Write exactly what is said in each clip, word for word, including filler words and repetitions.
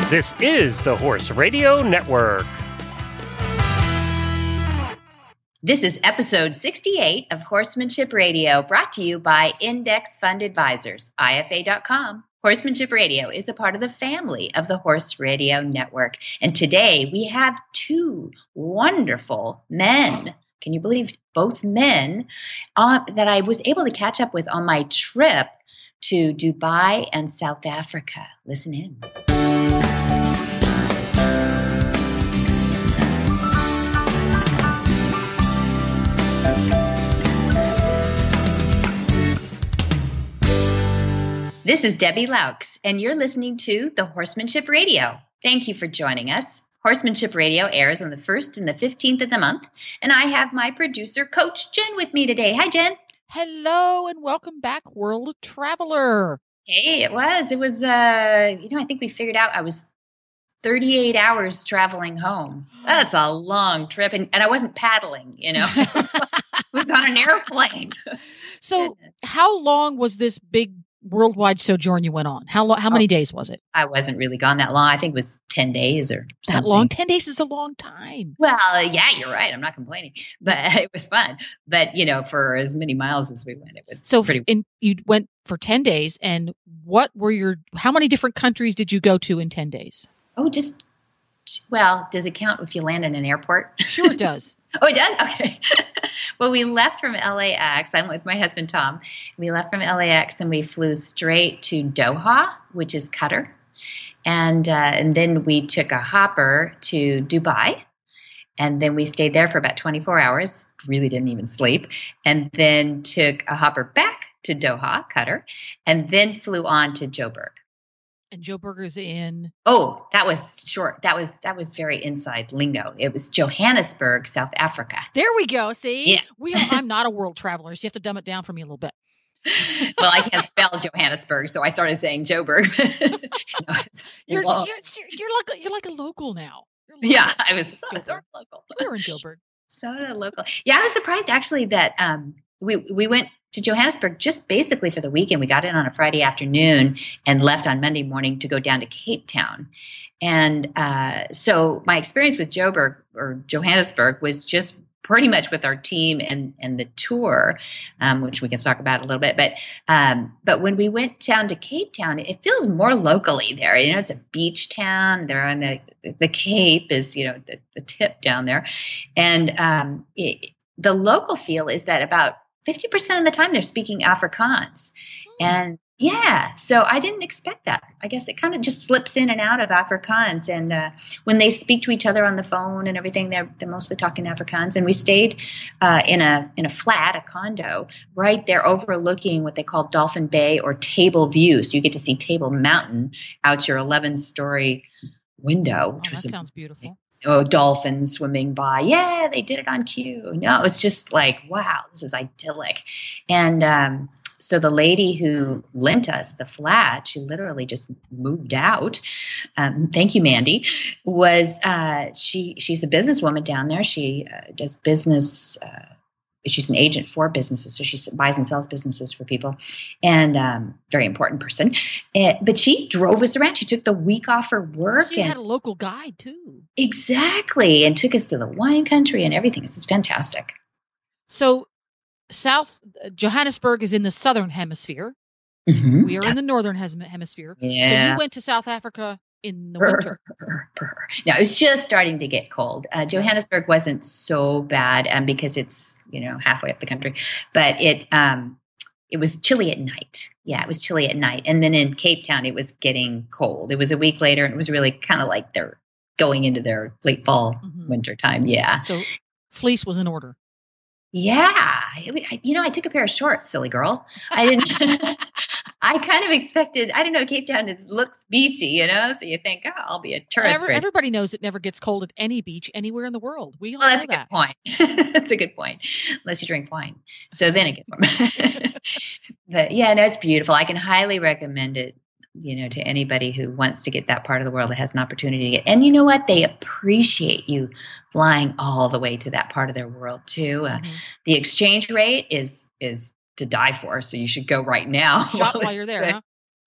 This is the Horse Radio Network. This is episode sixty-eight of Horsemanship Radio, brought to you by Index Fund Advisors, I F A dot com. Horsemanship Radio is a part of the family of the Horse Radio Network. And today we have two wonderful men. Can you believe both men uh, that I was able to catch up with on my trip to Dubai and South Africa? Listen in. This is Debbie Laux, and you're listening to the Horsemanship Radio. Thank you for joining us. Horsemanship Radio airs on the first and the fifteenth of the month, and I have my producer, Coach Jen, with me today. Hi, Jen. Hello, and welcome back, World Traveler. Hey, it was. It was, uh, you know, I think we figured out I was thirty-eight hours traveling home. That's a long trip, and, and I wasn't paddling, you know. I was on an airplane. So how long was this big worldwide sojourn you went on? How long? How many oh, days was it? I wasn't really gone that long. I think it was ten days or something. That long? ten days is a long time. Well, yeah, you're right. I'm not complaining, but it was fun. But, you know, for as many miles as we went, it was so pretty. In, you went for ten days, and what were your, how many different countries did you go to in ten days? Oh, just, well, does it count if you land in an airport? Sure it does. Oh, it does? Okay. Well, we left from L A X. I'm with my husband, Tom. We left from L A X and we flew straight to Doha, which is Qatar. And, uh, and then we took a hopper to Dubai. And then we stayed there for about twenty-four hours. Really didn't even sleep. And then took a hopper back to Doha, Qatar. And then flew on to Joburg. And Joburg is in. Oh, that was short. That was that was very inside lingo. It was Johannesburg, South Africa. There we go. See, yeah. we. Are, I'm not a world traveler, so you have to dumb it down for me a little bit. Well, I can't spell Johannesburg, so I started saying Joburg. No, you're, you're you're like a, you're like a local now. Local. Yeah, I was sort of local. We were in Joburg. Sort of local. Yeah, I was surprised actually that um, we we went to Johannesburg just basically for the weekend. We got in on a Friday afternoon and left on Monday morning to go down to Cape Town. And uh, so my experience with Joburg or Johannesburg was just pretty much with our team and, and the tour, um, which we can talk about a little bit. But um, but when we went down to Cape Town, it feels more locally there. You know, it's a beach town. They're on the, the Cape is, you know, the, the tip down there. And um, it, the local feel is that about fifty percent of the time they're speaking Afrikaans. Hmm. And yeah, so I didn't expect that. I guess it kind of just slips in and out of Afrikaans. And uh, when they speak to each other on the phone and everything, they're, they're mostly talking Afrikaans. And we stayed uh, in a in a flat, a condo, right there overlooking what they call Dolphin Bay or Table View. So you get to see Table Mountain out your eleven-story window, which oh, was that sounds beautiful. Oh, dolphins swimming by. Yeah, they did it on cue. No, it was just like, wow, this is idyllic. And um, so the lady who lent us the flat, she literally just moved out. Um, thank you, Mandy. Was uh, she? She's a businesswoman down there. She uh, does business. Uh, She's an agent for businesses, so she buys and sells businesses for people, and um, very important person. Uh, but she drove us around. She took the week off for work. She and, had a local guide too. Exactly, and took us to the wine country and everything. This is fantastic. So, South Johannesburg is in the southern hemisphere. Mm-hmm. We are That's, in the northern hemisphere. Yeah. So you went to South Africa in the winter. No, it was just starting to get cold. Uh, Johannesburg wasn't so bad um, because it's, you know, halfway up the country, but it um, it was chilly at night. Yeah, it was chilly at night. And then in Cape Town, it was getting cold. It was a week later, and it was really kind of like they're going into their late fall, mm-hmm. winter time. Yeah. So fleece was in order. Yeah. It, you know, I took a pair of shorts, silly girl. I didn't. I kind of expected, I don't know, Cape Town is, looks beachy, you know? So you think, oh, I'll be a tourist. Every, everybody knows it never gets cold at any beach anywhere in the world. We all well, that's know a that. good point. That's a good point. Unless you drink wine. So then it gets warm. But yeah, no, it's beautiful. I can highly recommend it, you know, to anybody who wants to get that part of the world that has an opportunity to get. And you know what? They appreciate you flying all the way to that part of their world too. Uh, mm-hmm. The exchange rate is, is, to die for, so you should go right now. Shop while you're there, huh?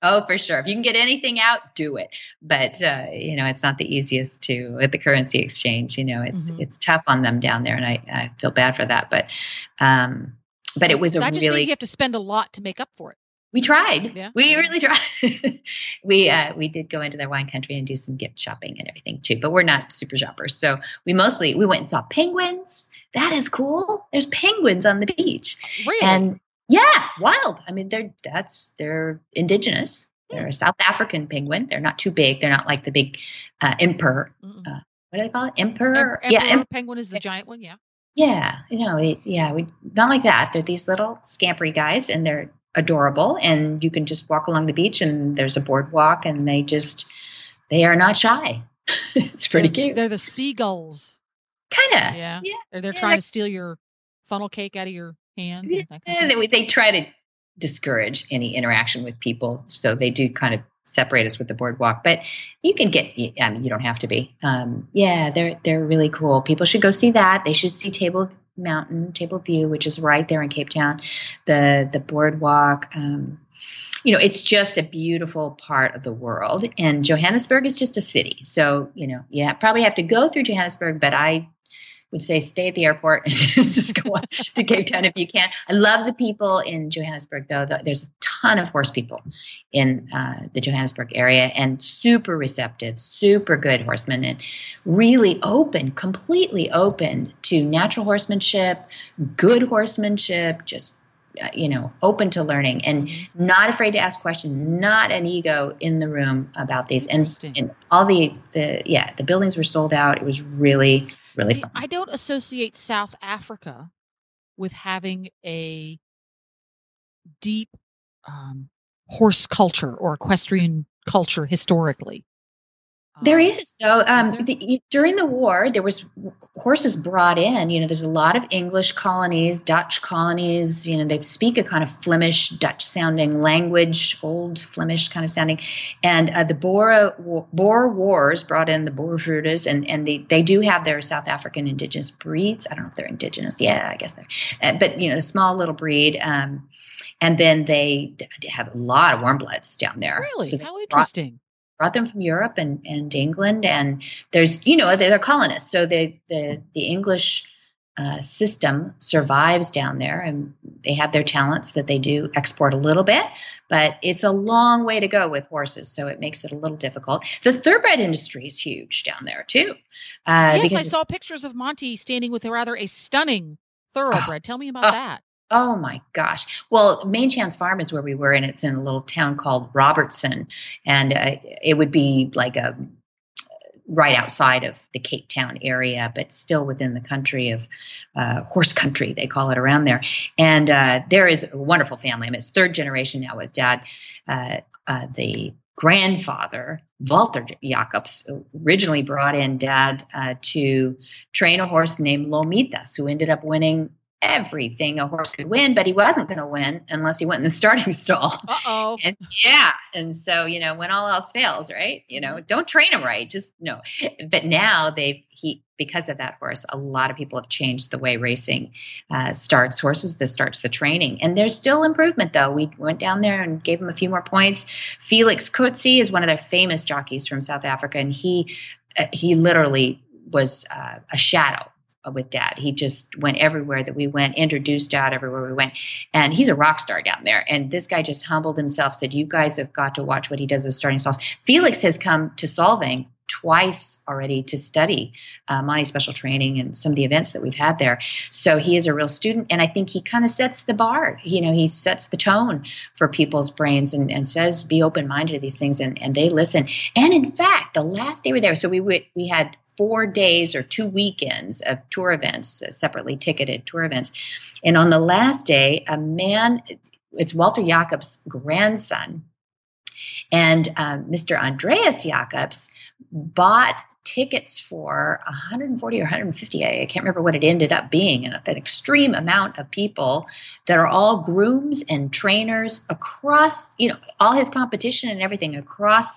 Oh, for sure. If you can get anything out, do it. But uh, you know, it's not the easiest to at the currency exchange. You know, it's Mhm. it's tough on them down there, and I, I feel bad for that. But um, but it was a That just means really you have to spend a lot to make up for it. we tried. Yeah. We really tried. we uh, we did go into their wine country and do some gift shopping and everything too. But we're not super shoppers, so we mostly we went and saw penguins. That is cool. There's penguins on the beach, Really? and yeah, wild. I mean, they're that's they're indigenous. They're a South African penguin. They're not too big. They're not like the big uh, emperor. Mm-mm. Uh, what do they call it? Emperor. Em- yeah, Emperor em- penguin is the giant one. Yeah. yeah. You know, it, yeah. We not like that. They're these little scampery guys, and they're adorable. And you can just walk along the beach, and there's a boardwalk, and they just they are not shy. It's pretty They're, cute. they're the seagulls. Kind of. Yeah. Yeah. They're, they're Yeah, trying they're- to steal your funnel cake out of your hand. Yeah, that kind of thing. they, they try to discourage any interaction with people, so they do kind of separate us with the boardwalk. But you can get, I mean, you don't have to be. Um, yeah, they're they're really cool. People should go see that. They should see Table Mountain, Table View, which is right there in Cape Town. The the boardwalk. Um, you know, it's just a beautiful part of the world. And Johannesburg is just a city, so you know, you ha- probably have to go through Johannesburg. But I would say stay at the airport and just go on to Cape Town if you can. I love the people in Johannesburg, though. There's a ton of horse people in uh, the Johannesburg area, and super receptive, super good horsemen, and really open, completely open to natural horsemanship, good horsemanship, just uh, you know, open to learning and not afraid to ask questions, not an ego in the room about these. And, Interesting. and all the, the, yeah, the buildings were sold out. It was really, really See, fun. I don't associate South Africa with having a deep um, horse culture or equestrian culture historically. There Um, is. So um, there? the, during the war, there was horses brought in. You know, there's a lot of English colonies, Dutch colonies. You know, they speak a kind of Flemish, Dutch-sounding language, old Flemish kind of sounding. And uh, the Boer, Boer Wars brought in the Boervoerders, and and they, they do have their South African indigenous breeds. I don't know if they're indigenous. Yeah, I guess they're. Uh, but you know, a small little breed. Um, and then they, they have a lot of warm bloods down there. Really? So they How brought- interesting. brought them from Europe and, and England, and there's you know they're colonists, so they, the the English uh, system survives down there, and they have their talents that they do export a little bit, but it's a long way to go with horses, so it makes it a little difficult. The thoroughbred industry is huge down there too. Uh, Yes, because I saw pictures of Monty standing with a rather a stunning thoroughbred. Tell me about oh. that. Oh my gosh. Well, Main Chance Farm is where we were, and it's in a little town called Robertson. And uh, it would be like a right outside of the Cape Town area, but still within the country of uh, horse country, they call it around there. And uh, there is a wonderful family. I mean, it's third generation now with dad. Uh, uh, the grandfather, Walter Jacobs, originally brought in dad uh, to train a horse named Lomitas, who ended up winning everything a horse could win, but he wasn't going to win unless he went in the starting stall. Uh-oh. And yeah. And so, you know, when all else fails, right, you know, don't train him right. Just no. But now they've, he, because of that horse, a lot of people have changed the way racing uh, starts horses. This starts the training. And there's still improvement, though. We went down there and gave him a few more points. Felix Coetzee is one of their famous jockeys from South Africa. And he, uh, he literally was uh, a shadow with dad. He just went everywhere that we went, introduced dad everywhere we went. And he's a rock star down there. And this guy just humbled himself, said, you guys have got to watch what he does with starting stalls. Felix has come to Solvang twice already to study uh, Monty Special Training and some of the events that we've had there. So he is a real student. And I think he kind of sets the bar. You know, he sets the tone for people's brains and, and says, be open-minded to these things. And, and they listen. And in fact, the last day we were there, so we would, we had four days or two weekends of tour events, uh, separately ticketed tour events. And on the last day, a man, it's Walter Jacobs' grandson, and uh, Mister Andreas Jacobs bought tickets for one hundred forty or one hundred fifty. I can't remember what it ended up being. And an extreme amount of people that are all grooms and trainers across, you know, all his competition and everything across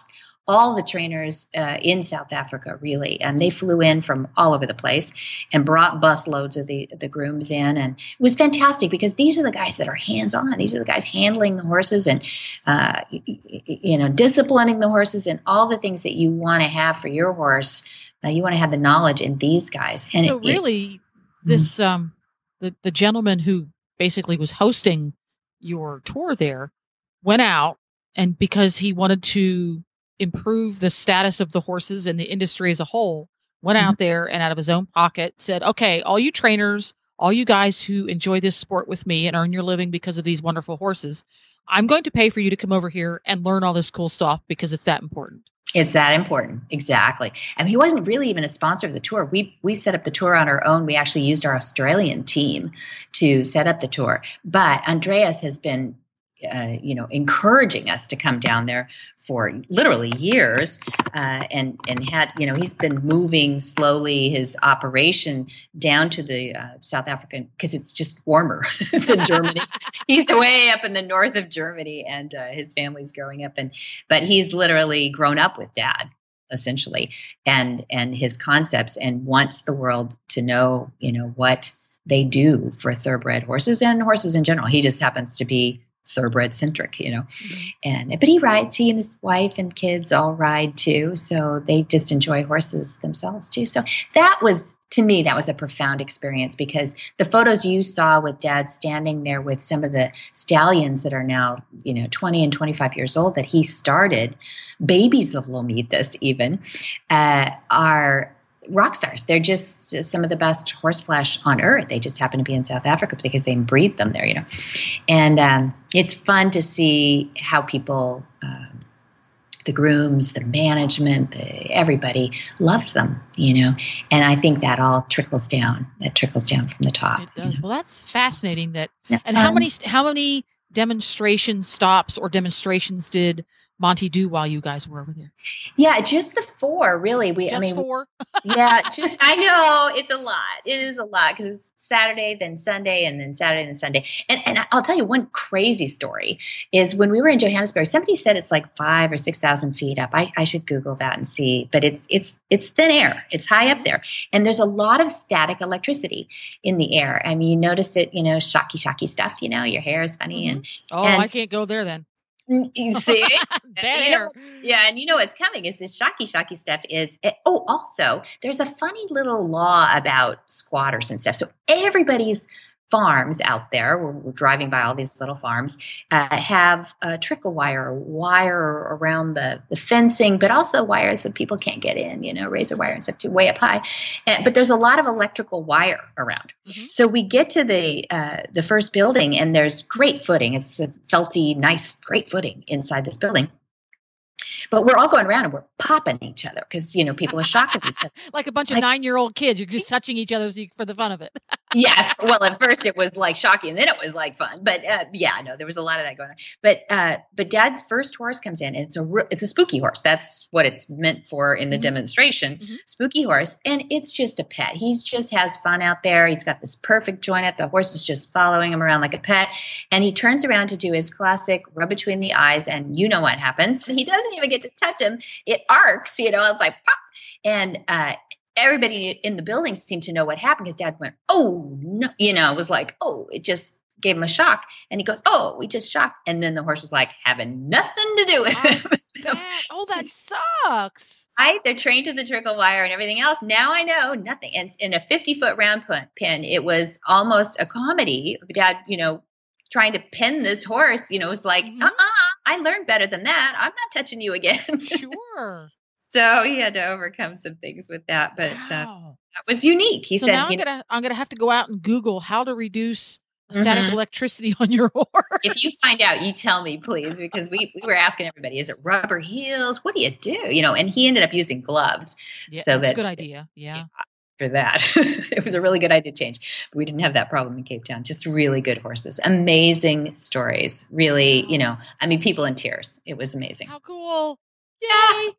all the trainers uh, in South Africa, really. And they flew in from all over the place and brought bus loads of the, the grooms in. And it was fantastic because these are the guys that are hands-on. These are the guys handling the horses and, uh, you know, disciplining the horses and all the things that you want to have for your horse. Uh, you want to have the knowledge in these guys. And so it, really, it, this um, the, the gentleman who basically was hosting your tour there went out, and because he wanted to improve the status of the horses and the industry as a whole, went out there and out of his own pocket said, okay, all you trainers, all you guys who enjoy this sport with me and earn your living because of these wonderful horses, I'm going to pay for you to come over here and learn all this cool stuff because it's that important. It's that important. Exactly. And he wasn't really even a sponsor of the tour. We we set up the tour on our own. We actually used our Australian team to set up the tour. But Andreas has been Uh, you know, encouraging us to come down there for literally years, uh, and and had you know he's been moving slowly his operation down to the uh, South African because it's just warmer than Germany. He's way up in the north of Germany, and uh, his family's growing up, and but he's literally grown up with Dad essentially, and and his concepts, and wants the world to know you know what they do for thoroughbred horses and horses in general. He just happens to be thoroughbred centric, you know, mm-hmm. and but he rides. He and his wife and kids all ride too, so they just enjoy horses themselves too. So that was, to me, that was a profound experience because the photos you saw with Dad standing there with some of the stallions that are now, you know, twenty and twenty-five years old that he started, babies of Lomitas even, uh, are rock stars. They're just some of the best horse flesh on earth. They just happen to be in South Africa because they breed them there, you know. And um, it's fun to see how people, um, the grooms, the management, the, everybody loves them, you know. And I think that all trickles down. That trickles down from the top. It does. You know? Well, that's fascinating. That. Yeah. And how um, many how many demonstration stops or demonstrations did Monty do while you guys were over there? Yeah, just the four, really. We, just I mean, four. yeah, just I know it's a lot. It is a lot because it's Saturday, then Sunday, and then Saturday, and Sunday. And and I'll tell you one crazy story is when we were in Johannesburg. Somebody said it's like five or six thousand feet up. I, I should Google that and see, but it's it's it's thin air. It's high up there, and there's a lot of static electricity in the air. I mean, you notice it. You know, shocky shocky stuff. You know, your hair is funny, mm-hmm. and oh, and, I can't go there then. You see, Bad you know, air. Yeah, and you know what's coming is this shocky shocky stuff is. It, oh, also there's a funny little law about squatters and stuff. So everybody's farms out there, we're, we're driving by all these little farms, uh, have a trickle wire, wire around the, the fencing, but also wires so people can't get in, you know, razor wire and stuff too, way up high. And, but there's a lot of electrical wire around. Mm-hmm. So we get to the uh, the first building and there's great footing. It's a felty, nice, great footing inside this building. But we're all going around and we're popping each other because, you know, people are shocked at each other. Like a bunch of like, nine-year-old kids. You're just touching each other for the fun of it. Yes. Well, at first it was like shocking and then it was like fun. But uh, yeah, no, there was a lot of that going on. But uh, but Dad's first horse comes in and it's a, it's a spooky horse. That's what it's meant for in the mm-hmm. demonstration. Mm-hmm. Spooky horse. And it's just a pet. He's just has fun out there. He's got this perfect joint up. The horse is just following him around like a pet. And he turns around to do his classic rub between the eyes. And you know what happens. He doesn't even get to touch him. It arcs, you know, it's like pop. And uh, everybody in the building seemed to know what happened because Dad went, oh, no, you know, it was like, oh, it just gave him a shock. And he goes, oh, we just shocked. And then the horse was like having nothing to do with it. That, oh, that sucks. Right? They're trained to the trickle wire and everything else. Now I know nothing. And in a fifty foot round pin, it was almost a comedy. Dad, you know, trying to pin this horse, you know, was like, mm-hmm. uh-uh, I learned better than that. I'm not touching you again. Sure. So he had to overcome some things with that, but wow. uh, that was unique. He so said, now I'm you know, gonna I'm gonna have to go out and Google how to reduce static mm-hmm. electricity on your horse. If you find out, you tell me, please, because we, we were asking everybody, is it rubber heels? What do you do? You know, and he ended up using gloves. Yeah, so that's that, a good idea. Yeah. yeah for that. It was a really good idea to change. But we didn't have that problem in Cape Town. Just really good horses. Amazing stories. Really, you know, I mean, people in tears. It was amazing. How cool. Yay.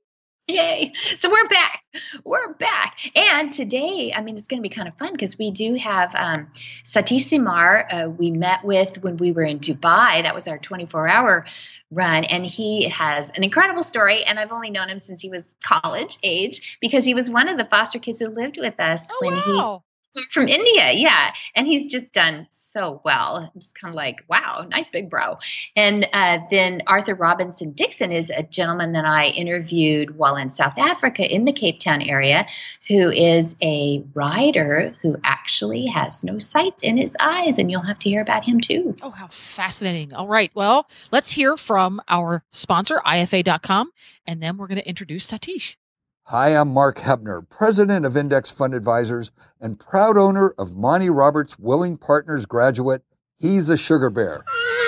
Yay. So we're back. We're back. And today, I mean, it's going to be kind of fun because we do have um, Satish Simar. Uh, we met with when we were in Dubai. That was our twenty-four hour run. And he has an incredible story. And I've only known him since he was college age because he was one of the foster kids who lived with us Oh, when wow. he from India, yeah. And he's just done so well. It's kind of like, wow, nice big bro. And uh, then Arthur Robinson Dixon is a gentleman that I interviewed while in South Africa in the Cape Town area, who is a rider who actually has no sight in his eyes. And you'll have to hear about him too. Oh, how fascinating. All right. Well, let's hear from our sponsor, I F A dot com, and then we're going to introduce Satish. Hi, I'm Mark Hebner, president of Index Fund Advisors and proud owner of Monty Roberts Willing Partners graduate, He's a Sugar Bear.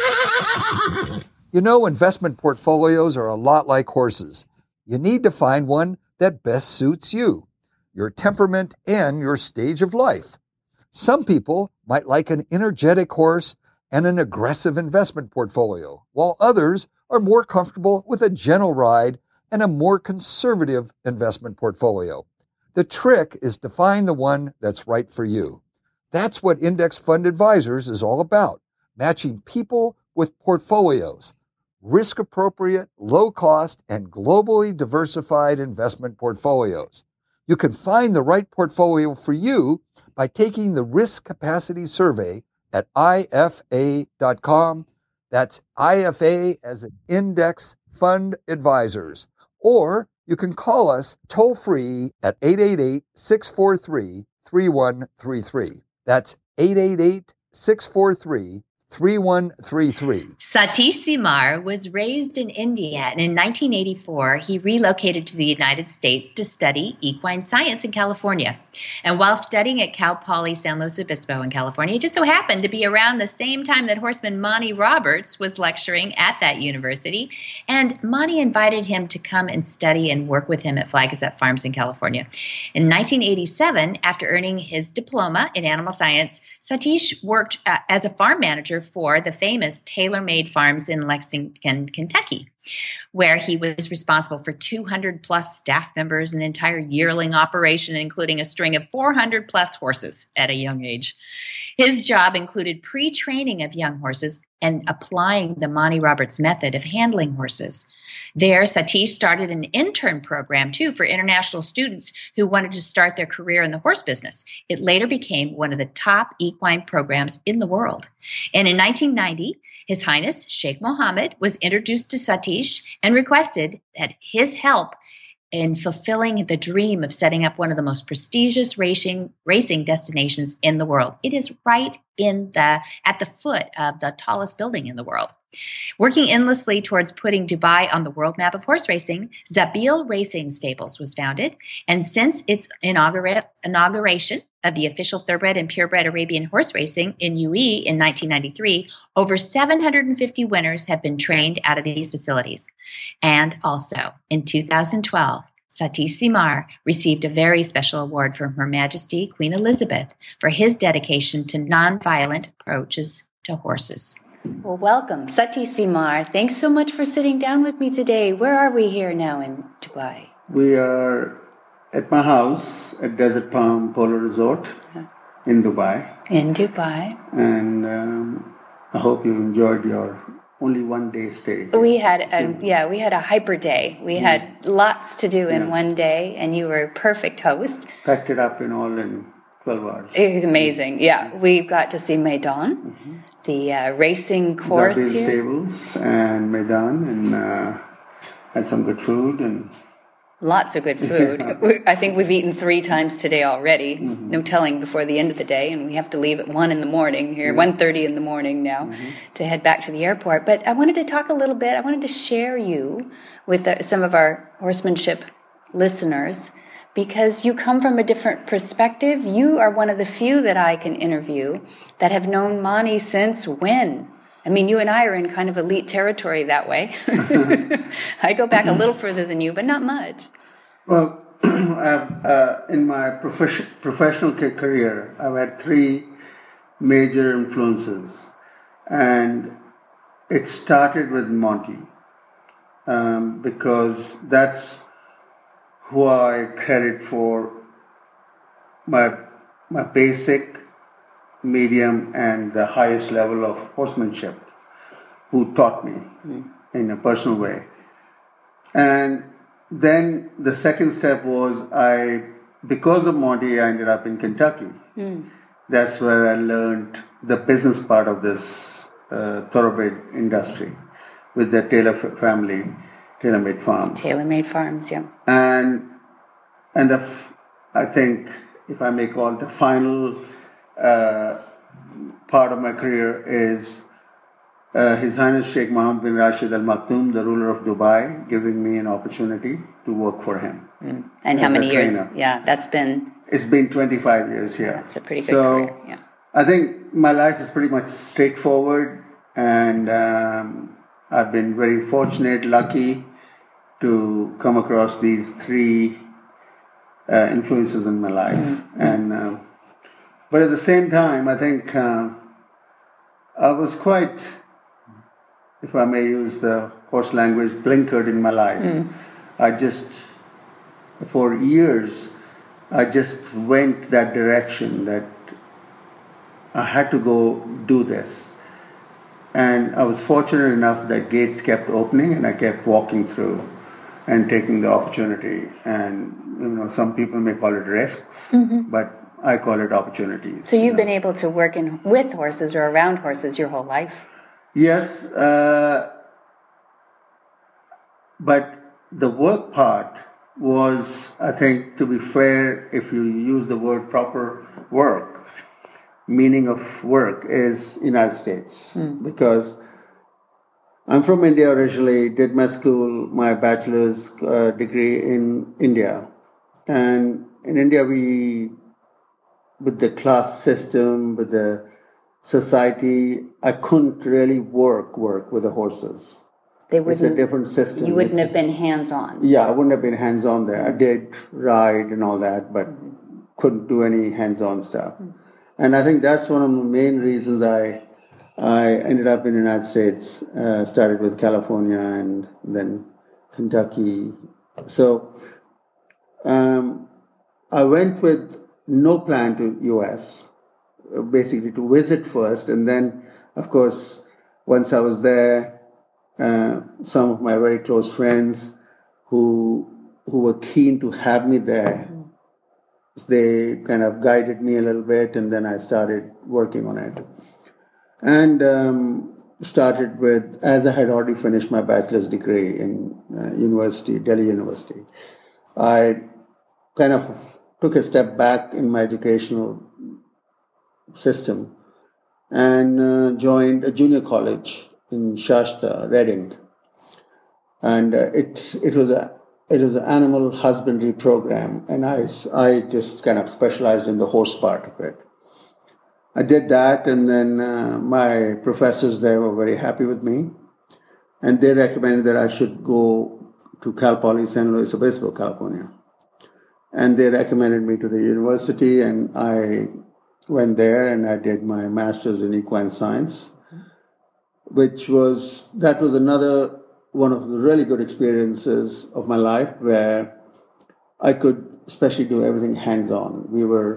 You know, investment portfolios are a lot like horses. You need to find one that best suits you, your temperament, and your stage of life. Some people might like an energetic horse and an aggressive investment portfolio, while others are more comfortable with a gentle ride and a more conservative investment portfolio. The trick is to find the one that's right for you. That's what Index Fund Advisors is all about, matching people with portfolios, risk-appropriate, low-cost, and globally diversified investment portfolios. You can find the right portfolio for you by taking the Risk Capacity Survey at I F A dot com. That's I F A as an Index Fund Advisors. Or you can call us toll-free at eight eight eight, six four three, three one three three. That's eight eight eight, six four three, three one three three. Satish Simar was raised in India, and in nineteen eighty-four, he relocated to the United States to study equine science in California. And while studying at Cal Poly San Luis Obispo in California, it just so happened to be around the same time that horseman Monty Roberts was lecturing at that university. And Monty invited him to come and study and work with him at Flagstaff Farms in California. In nineteen eighty-seven, after earning his diploma in animal science, Satish worked uh, as a farm manager for the famous TaylorMade Farms in Lexington, Kentucky, where he was responsible for two hundred plus staff members, an entire yearling operation, including a string of four hundred plus horses at a young age. His job included pre-training of young horses and applying the Monty Roberts method of handling horses. There, Satish started an intern program, too, for international students who wanted to start their career in the horse business. It later became one of the top equine programs in the world. And in nineteen ninety, His Highness Sheikh Mohammed was introduced to Satish and requested that his help in fulfilling the dream of setting up one of the most prestigious racing racing destinations in the world. It is right in the at the foot of the tallest building in the world. Working endlessly towards putting Dubai on the world map of horse racing, Zabil Racing Stables was founded, and since its inaugura- inauguration of the official thoroughbred and purebred Arabian horse racing in U A E in nineteen ninety-three, over seven hundred fifty winners have been trained out of these facilities. And also, in two thousand twelve, Satish Simar received a very special award from Her Majesty Queen Elizabeth for his dedication to nonviolent approaches to horses. Well, welcome, Satish Simar. Thanks so much for sitting down with me today. Where are we here now in Dubai? We are at my house at Desert Palm Polo Resort in Dubai. In Dubai. And um, I hope you enjoyed your only one day stay. We had a, yeah, we had a hyper day. We Yeah. had lots to do in Yeah. one day, and you were a perfect host. Packed it up in all in twelve hours. It was amazing. Yeah, we got to see Maidan, Mm-hmm. the uh, racing course Zabil here. Stables and Maidan, and uh, had some good food and Lots of good food. We- I think we've eaten three times today already. Mm-hmm. No telling before the end of the day, and we have to leave at one in the morning here, one thirty in the morning now, Mm-hmm. to head back to the airport. But I wanted to talk a little bit. I wanted to share you with uh, some of our horsemanship listeners, because you come from a different perspective. You are one of the few that I can interview that have known Monty since when? I mean, you and I are in kind of elite territory that way. I go back a little further than you, but not much. well, I've, uh, in my profession, professional ca- career, I've had three major influences, and it started with Monty, um, because that's who I credit for my my basic, medium, and the highest level of horsemanship, who taught me mm. in a personal way. And then the second step was I, because of Monty, I ended up in Kentucky. Mm. That's where I learned the business part of this uh, thoroughbred industry with the Taylor family, TaylorMade Farms. TaylorMade Farms, yeah. And and the, I think, if I may call it, the final uh, part of my career is uh, His Highness Sheikh Mohammed bin Rashid Al Maktoum, the ruler of Dubai, giving me an opportunity to work for him. Mm. And how many years? Yeah, that's been... It's been twenty-five years here. Yeah, it's a pretty good so, career, yeah. I think my life is pretty much straightforward, and um, I've been very fortunate, lucky to come across these three uh, influences in my life. Mm-hmm. And uh, but at the same time, I think uh, I was quite, if I may use the horse language, blinkered in my life. Mm. I just, for years, I just went that direction, that I had to go do this. And I was fortunate enough that gates kept opening and I kept walking through and taking the opportunity. And, you know, some people may call it risks, mm-hmm. but I call it opportunities. So you've you know. been able to work in with horses or around horses your whole life? Yes, uh, but the work part was, I think, to be fair, if you use the word proper, work, meaning of work is United States. Mm. Because I'm from India originally, did my school, my bachelor's uh, degree in India. And in India, we, with the class system, with the society, I couldn't really work, work with the horses. They wouldn't, it's a different system. You wouldn't it's, have been hands-on. Yeah, I wouldn't have been hands-on there. I did ride and all that, but mm-hmm. couldn't do any hands-on stuff. Mm-hmm. And I think that's one of the main reasons I I ended up in the United States. Uh, started with California and then Kentucky. So um, I went with no plan to U S, basically to visit first. And then, of course, once I was there, Uh, some of my very close friends who who were keen to have me there, they kind of guided me a little bit, and then I started working on it. And um, started with, as I had already finished my bachelor's degree in uh, university, Delhi University, I kind of took a step back in my educational system and uh, joined a junior college in Shasta, Reading, and uh, it it was a it was an animal husbandry program, and I I just kind of specialized in the horse part of it. I did that, and then uh, my professors there were very happy with me, and they recommended that I should go to Cal Poly San Luis Obispo, California, and they recommended me to the university, and I went there and I did my master's in equine science. Which was, that was another one of the really good experiences of my life where I could especially do everything hands-on. We were,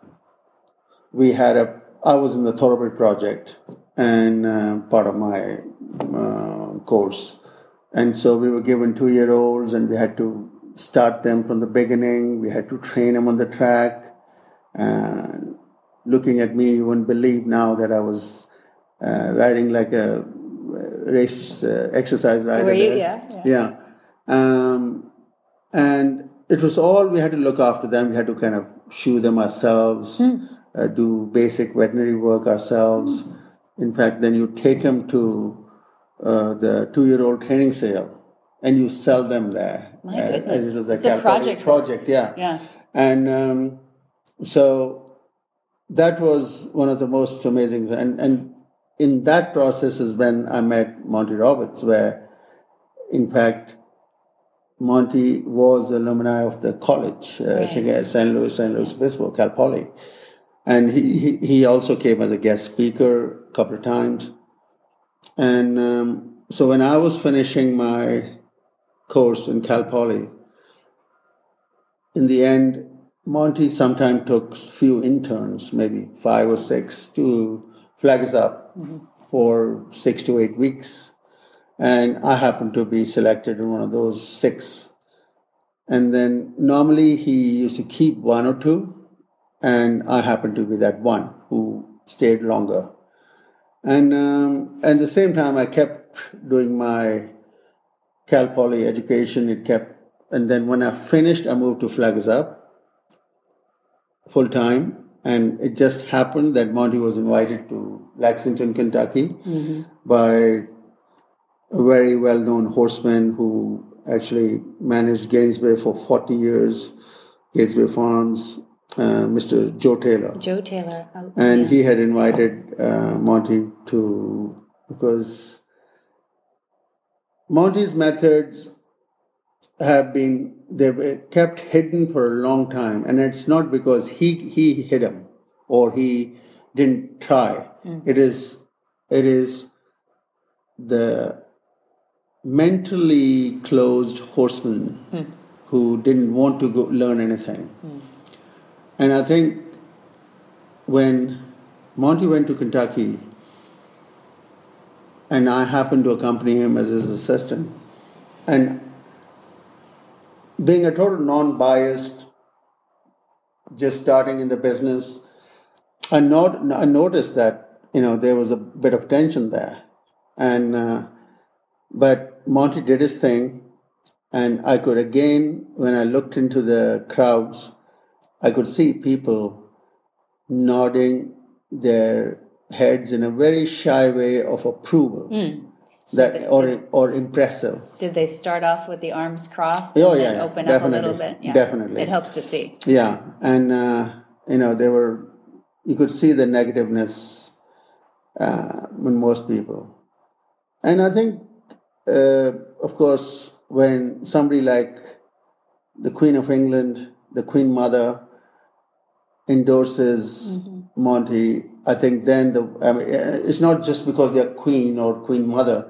we had a, I was in the Thoroughbred Project and uh, part of my uh, course. And so we were given two-year-olds and we had to start them from the beginning. We had to train them on the track. Uh, looking at me, you wouldn't believe now that I was Uh, riding like a race uh, exercise rider. Were you? Yeah. Yeah. yeah. Um, and it was all, we had to look after them. We had to kind of shoe them ourselves, mm. uh, do basic veterinary work ourselves. Mm. In fact, then you take them to uh, the two-year-old training sale and you sell them there. My goodness. As, as it's a project. Project, yeah. Yeah. And um, so that was one of the most amazing, and and in that process is when I met Monty Roberts, where, in fact, Monty was alumni of the college, uh, right. San Luis, San Luis Obispo, Cal Poly. And he, he, he also came as a guest speaker a couple of times. And um, so when I was finishing my course in Cal Poly, in the end, Monty sometimes took few interns, maybe five or six, to flag us up mm-hmm. for six to eight weeks. And I happened to be selected in one of those six. And then normally he used to keep one or two, and I happened to be that one who stayed longer. And um, at the same time, I kept doing my Cal Poly education. It kept, and then when I finished, I moved to Flag Us Up full time. And it just happened that Monty was invited to Lexington, Kentucky mm-hmm. by a very well-known horseman who actually managed Gainesville for forty years, Gainesville Farms, uh, Mister Joe Taylor. Joe Taylor. Oh, and yeah. he had invited uh, Monty to, because Monty's methods have been, they were kept hidden for a long time. And it's not because he, he hid them or he didn't try. Mm. It is, it is the mentally closed horsemen mm. who didn't want to go learn anything. Mm. And I think when Monty went to Kentucky, and I happened to accompany him as his assistant, and being a total non-biased, just starting in the business, I, not, I noticed that, you know, there was a bit of tension there. And uh, but Monty did his thing, and I could again, when I looked into the crowds, I could see people nodding their heads in a very shy way of approval. Mm. So that did, or did, or impressive. Did they start off with the arms crossed oh, and yeah, then yeah, open definitely, up a little bit? Yeah, definitely. It helps to see. Yeah. And, uh, you know, they were, you could see the negativeness uh, in most people. And I think, uh, of course, when somebody like the Queen of England, the Queen Mother, endorses mm-hmm. Monty, I think then the, I mean, it's not just because they're Queen or Queen Mother.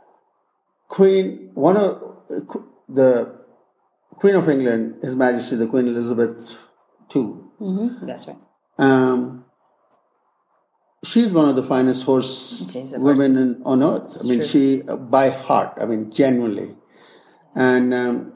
Queen, one of the Queen of England, His Majesty the Queen Elizabeth the Second. Mm-hmm. That's right. Um, she's one of the finest horse women in, on earth. It's I mean, true. She by heart. I mean, genuinely, and um,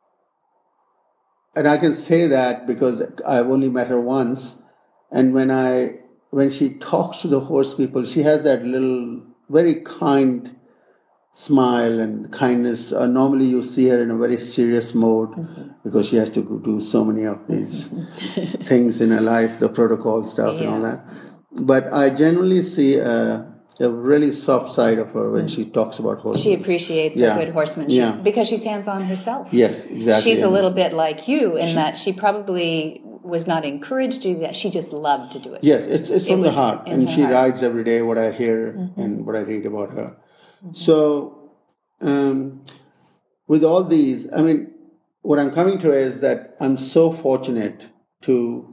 and I can say that because I've only met her once, and when I when she talks to the horse people, she has that little very kind smile and kindness. Uh, normally you see her in a very serious mode mm-hmm. because she has to go do so many of these things in her life, the protocol stuff yeah. and all that. But I generally see a, a really soft side of her when mm-hmm. she talks about horses. She appreciates yeah. a good horsemanship yeah. because she's hands-on herself. Yes, exactly. She's a little bit like you in she, that she probably was not encouraged to do that. She just loved to do it. Yes, it's it's from it the heart. And she heart. rides every day what I hear mm-hmm. and what I read about her. Mm-hmm. So, um, with all these, I mean, what I'm coming to is that I'm so fortunate to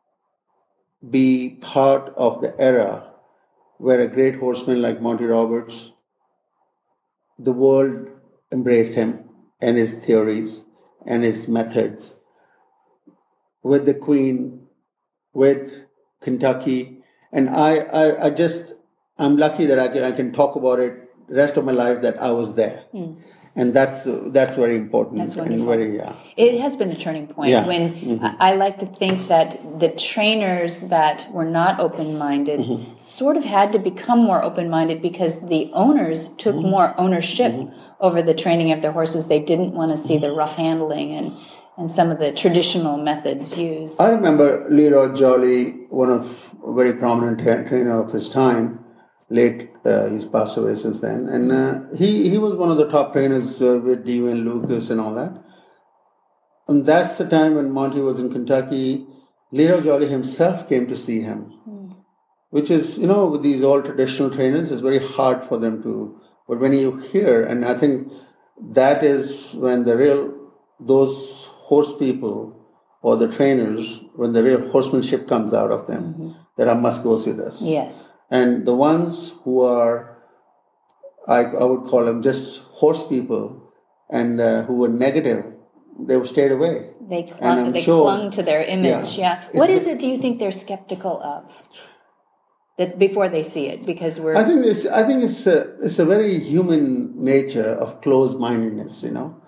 be part of the era where a great horseman like Monty Roberts, the world embraced him and his theories and his methods. With the Queen, with Kentucky, and I, I, I just, I'm lucky that I can, I can talk about it the rest of my life that I was there. Mm. And that's that's very important. That's wonderful. And very, yeah. It has been a turning point. Yeah. When mm-hmm. I like to think that the trainers that were not open-minded mm-hmm. sort of had to become more open-minded because the owners took mm-hmm. more ownership mm-hmm. over the training of their horses. They didn't want to see the rough handling and, and some of the traditional methods used. I remember Leroy Jolly, one of a very prominent tra- trainer of his time, late, uh, he's passed away since then, and uh, he, he was one of the top trainers uh, with Dewey Lucas and all that. And that's the time when Monty was in Kentucky. Leroy Jolly himself came to see him, mm. which is, you know, with these old traditional trainers, it's very hard for them to, but when you hear, and I think that is when the real, those horse people or the trainers, when the real horsemanship comes out of them, mm-hmm. that I must go see this. Yes. And the ones who are, I, I would call them just horse people, and uh, who were negative, they stayed away. They clung, they sure, clung to their image. Yeah. yeah. What is it? Do you think they're skeptical of? That before they see it, because we're. I think it's. I think it's a. It's a very human nature of closed-mindedness. You know,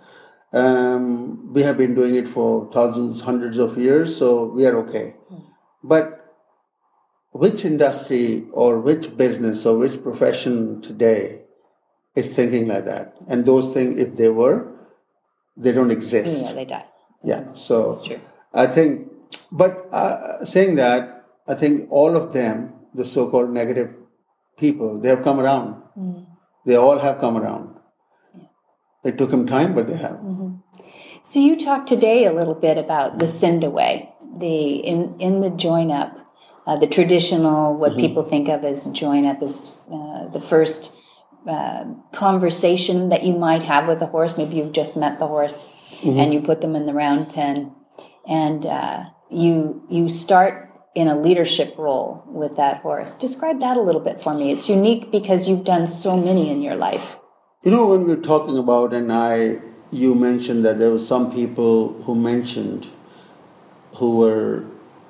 um, we have been doing it for thousands, hundreds of years, so we are okay. Mm. But which industry or which business or which profession today is thinking like that? And those things, if they were, they don't exist. Yeah, they die. Yeah, so that's true. I think, but uh, saying that, I think all of them, the so-called negative people, they have come around. Mm. They all have come around. Yeah. It took them time, but they have. Mm-hmm. So you talked today a little bit about the send-away, the in, in the join-up, uh, the traditional, what mm-hmm. people think of as join-up is uh, the first uh, conversation that you might have with a horse. Maybe you've just met the horse. Mm-hmm. And you put them in the round pen, and uh, you you start in a leadership role with that horse. Describe that a little bit for me. It's unique because you've done so many in your life. You know, when we were talking about, and I, you mentioned that there were some people who mentioned who were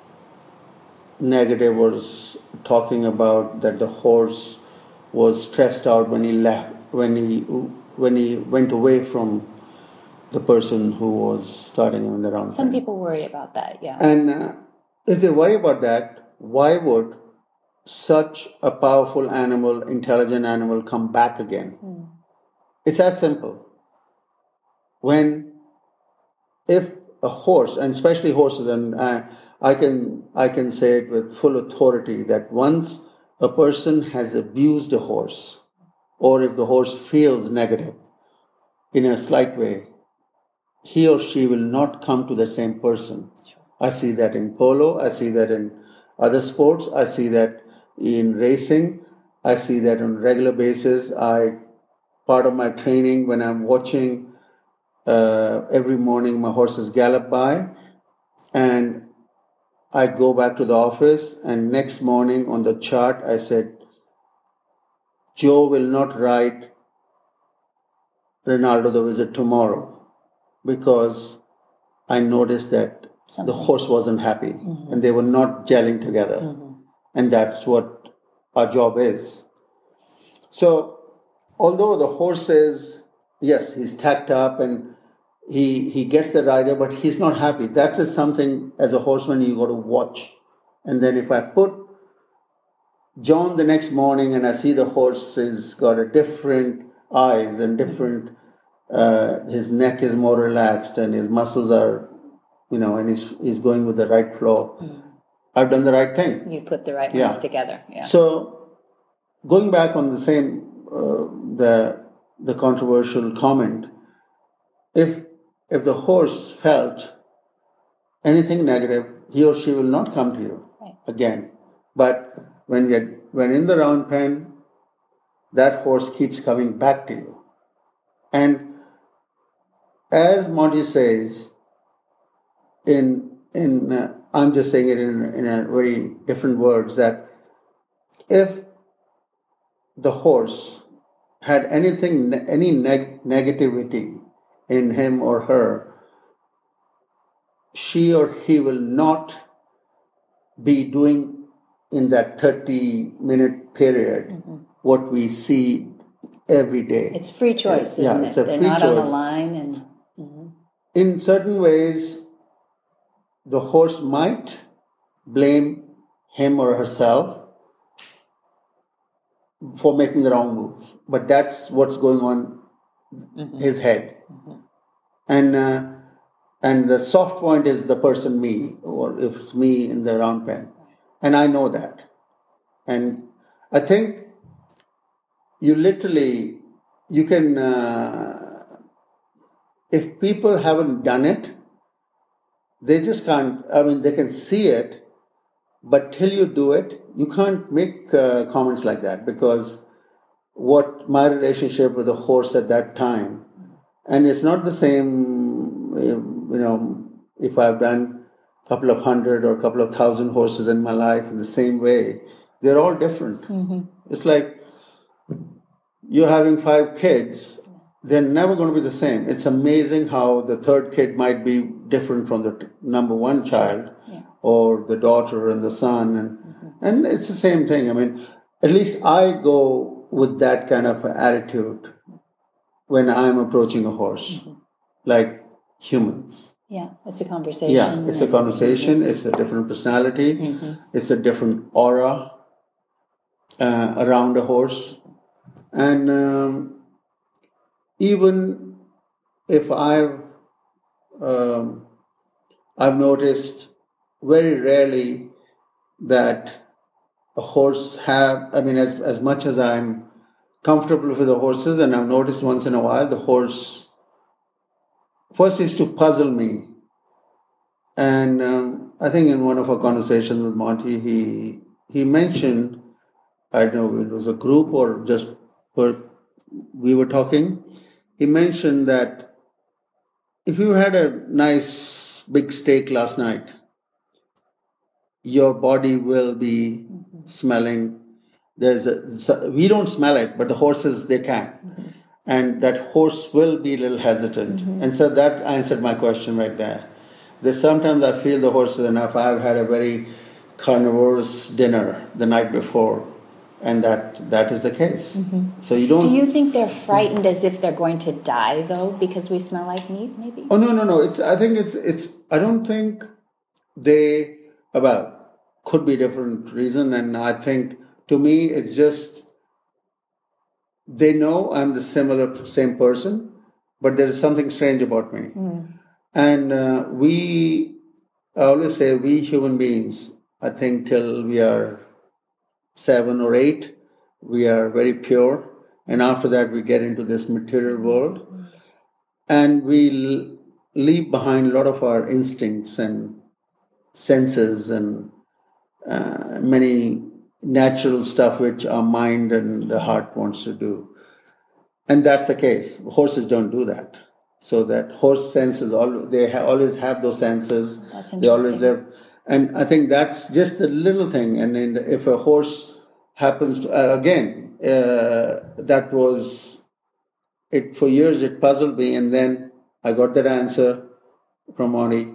negative, was talking about that the horse was stressed out when he left, when he when he went away from the person who was starting him in the round. Some pen. people worry about that, yeah. And uh, if they worry about that, why would such a powerful animal, intelligent animal, come back again? Mm. It's as simple. When, if a horse, and especially horses, and I, I can I can say it with full authority, that once a person has abused a horse, or if the horse feels negative in a slight way, he or she will not come to the same person. Sure. I see that in polo, I see that in other sports, I see that in racing, I see that on a regular basis. I, part of my training, when I'm watching uh, every morning my horses gallop by, and I go back to the office, and next morning on the chart I said, Joe will not ride Ronaldo the Wizard tomorrow, because I noticed that Something. the horse wasn't happy, mm-hmm. and they were not gelling together. Mm-hmm. And that's what our job is. So, although the horse is, yes, he's tacked up and he he gets the rider, but he's not happy. That is something, as a horseman, you got to watch. And then if I put John the next morning and I see the horse has got a different eyes and different, uh, his neck is more relaxed and his muscles are, you know, and he's, he's going with the right flow, mm. I've done the right thing. You put the right yeah. ones together. Yeah. So, going back on the same, uh, the the controversial comment, if if the horse felt anything negative, he or she will not come to you right. again. But when you're when in the round pen, that horse keeps coming back to you. And as Monty says, in in uh, I'm just saying it in in a very different words, that if the horse had anything, any neg- negativity in him or her, she or he will not be doing in that thirty minute period mm-hmm. what we see every day. It's free choice, isn't yeah, it? It's a They're free not choice. on the line. And mm-hmm. in certain ways, the horse might blame him or herself for making the wrong moves, but that's what's going on mm-hmm. his head. Mm-hmm. And uh, and the soft point is the person, me, or if it's me in the round pen. And I know that. And I think you literally, you can, uh, if people haven't done it, they just can't, I mean, they can see it, but till you do it, you can't make uh, comments like that, because what my relationship with the horse at that time, and it's not the same, you know, if I've done a couple of hundred or a couple of thousand horses in my life in the same way, they're all different. Mm-hmm. It's like you're having five kids they're never going to be the same. It's amazing how the third kid might be different from the t- number one child, yeah. or the daughter and the son. And, mm-hmm. and it's the same thing. I mean, at least I go with that kind of attitude when I'm approaching a horse, mm-hmm. like humans. Yeah, it's a conversation. Yeah, it's a conversation. It's a different personality. Mm-hmm. It's a different aura uh, around a horse. And um, even if I've um, I've noticed very rarely that a horse have, I mean, as, as much as I'm comfortable with the horses, and I've noticed once in a while, the horse first used to puzzle me. And um, I think in one of our conversations with Monty, he he mentioned, I don't know, it was a group or just per, we were talking, he mentioned that if you had a nice big steak last night, your body will be mm-hmm. smelling. There's a, we don't smell it, but the horses, they can. Mm-hmm. And that horse will be a little hesitant. Mm-hmm. And so that answered my question right there. There's sometimes I feel the horses enough. I've had a very carnivorous dinner the night before, and that that is the case. Mm-hmm. So you don't. Do you think they're frightened as if they're going to die though, because we smell like meat? Maybe. Oh no no no! It's I think it's it's I don't think they well could be different reason, and I think to me it's just they know I'm the similar same person, but there is something strange about me. Mm. And uh, we, I always say, we human beings, I think till we are seven or eight, we are very pure. And after that, we get into this material world. And we l- leave behind a lot of our instincts and senses and uh, many natural stuff which our mind and the heart wants to do. And that's the case. Horses don't do that. So that horse senses, all they ha- always have those senses. They always live, and I think that's just a little thing. And in, if a horse happens to uh, again, uh, that was it for years. It puzzled me, and then I got that answer from Monty.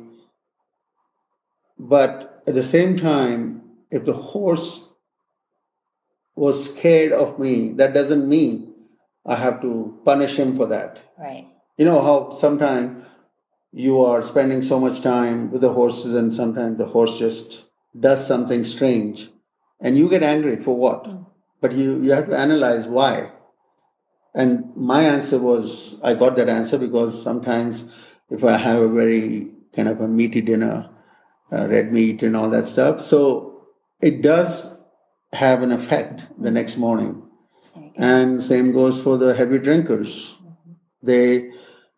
But at the same time, if the horse was scared of me, that doesn't mean I have to punish him for that. Right. You know how sometimes you are spending so much time with the horses and sometimes the horse just does something strange and you get angry for what? Mm. But you, you have to analyze why. And my answer was, I got that answer because sometimes if I have a very kind of a meaty dinner, uh, red meat and all that stuff, so it does have an effect the next morning. And same goes for the heavy drinkers. Mm-hmm. They...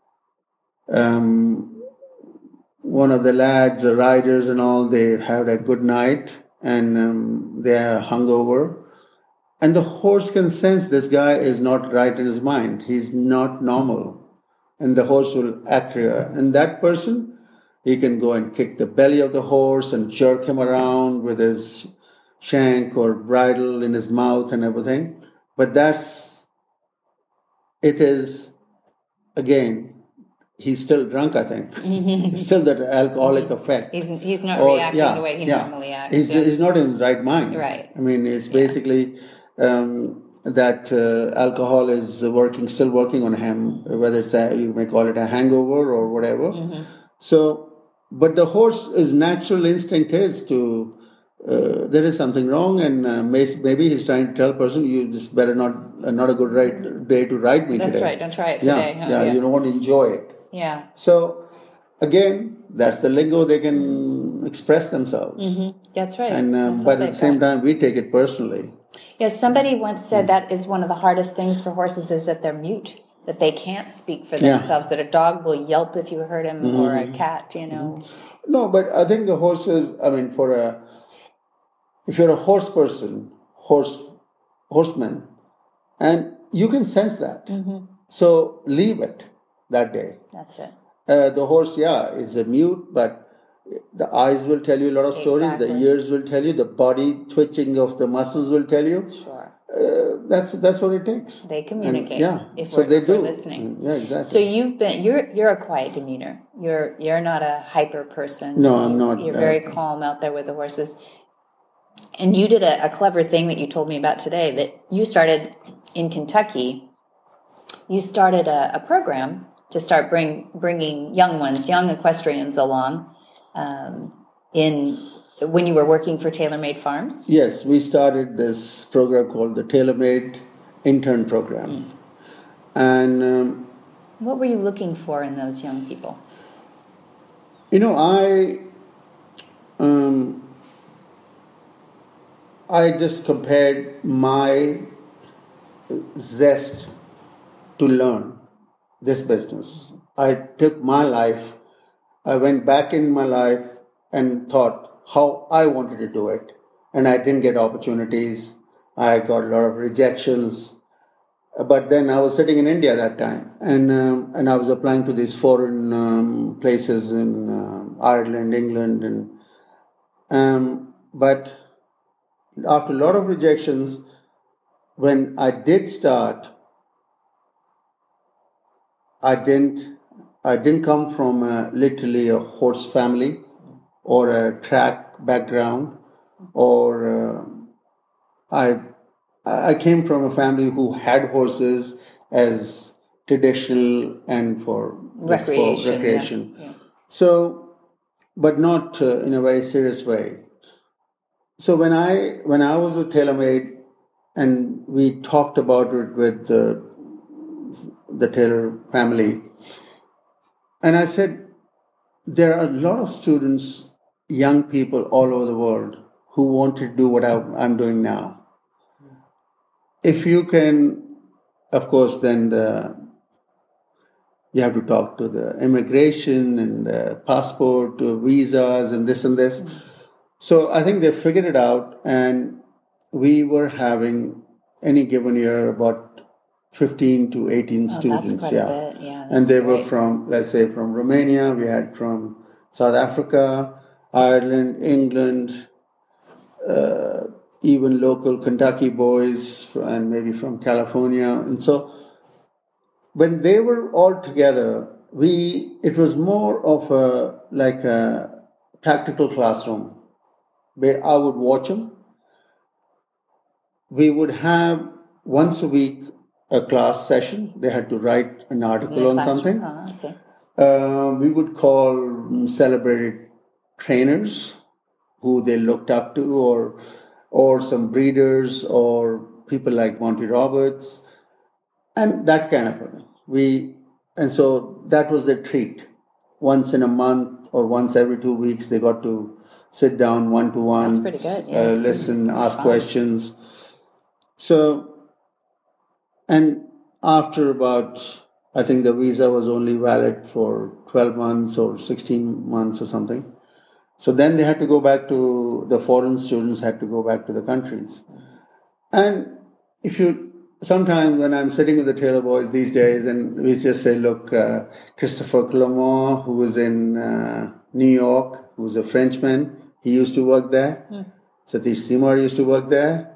Um, one of the lads, the riders and all, they had a good night and um, they are hungover. And the horse can sense this guy is not right in his mind. He's not normal. And the horse will act here. And that person, he can go and kick the belly of the horse and jerk him around with his shank or bridle in his mouth and everything. But that's, it is, again, he's still drunk, I think. It's still that alcoholic effect. He's he's not or, reacting yeah, the way he yeah. normally acts. He's, yeah. he's not in the right mind. Right. I mean, it's basically um, that uh, alcohol is working, still working on him, whether it's a, you may call it a hangover or whatever. Mm-hmm. So, but the horse's natural instinct is to, uh, there is something wrong, and uh, may, maybe he's trying to tell a person, you just better not, uh, not a good right, day to ride me That's today. That's right, don't try it today. Yeah, huh? yeah, yeah, you don't want to enjoy it. Yeah. So, again, that's the lingo they can express themselves. Mm-hmm. That's right. And uh, that's but at the same got. time, we take it personally. Yes, somebody once said that is one of the hardest things for horses is that they're mute, that they can't speak for themselves, yeah. that a dog will yelp if you hurt him, mm-hmm. or a cat, you know. No, but I think the horses, I mean, for a, if you're a horse person, horse, horseman, and you can sense that. Mm-hmm. So leave it that day. That's it. Uh, the horse, yeah, is a mute, but the eyes will tell you a lot of stories. Exactly. The ears will tell you. The body twitching of the muscles will tell you. Sure. uh, that's that's what it takes. They communicate. And, yeah, if so we're, they if we're do. listening. Yeah, exactly. So you've been you're you're a quiet demeanor. You're you're not a hyper person. No, I'm you, not. You're uh, very calm out there with the horses. And you did a, a clever thing that you told me about today. That you started in Kentucky. You started a, a program to start bring bringing young ones, young equestrians along. Um, in when you were working for TaylorMade Farms. Yes, we started this program called the TaylorMade Intern Program. Mm. And um, what were you looking for in those young people? You know, I um, I just compared my zest to learn this business. I took my life, I went back in my life and thought how I wanted to do it. And I didn't get opportunities. I got a lot of rejections. But then I was sitting in India that time, and um, and I was applying to these foreign um, places in um, Ireland, England, and um, but after a lot of rejections, when I did start, I didn't I didn't come from a, literally a horse family or a track background, or uh, I. I came from a family who had horses as traditional and for recreation. For recreation. Yeah. Yeah. So, but not uh, in a very serious way. So when I when I was with TaylorMade, and we talked about it with the the Taylor family, and I said, there are a lot of students, young people all over the world who want to do what I, I'm doing now. If you can, of course, then the, you have to talk to the immigration and the passport, visas, and this and this. Mm-hmm. So I think they figured it out, and we were having any given year about fifteen to eighteen oh, students. That's quite yeah, a bit. Yeah, and they great. were from, let's say, from Romania. We had from South Africa, Ireland, England. Uh, even local Kentucky boys and maybe from California. And so when they were all together, we it was more of a like a practical classroom where I would watch them. We would have once a week a class session. They had to write an article on something. Oh, I see. Uh, we would call celebrated trainers who they looked up to, or or some breeders, or people like Monty Roberts, and that kind of thing. We and so that was their treat. Once in a month or once every two weeks, they got to sit down one to one. That's pretty good. Yeah. Uh, listen, ask Fun. questions. So, and after about, I think the visa was only valid for twelve months or sixteen months or something. So then they had to go back to, the foreign students had to go back to the countries. And if you, sometimes when I'm sitting with the Taylor boys these days, and we just say, look, uh, Christopher Clement, who was in uh, New York, who's a Frenchman, he used to work there. Mm. Satish Simar used to work there.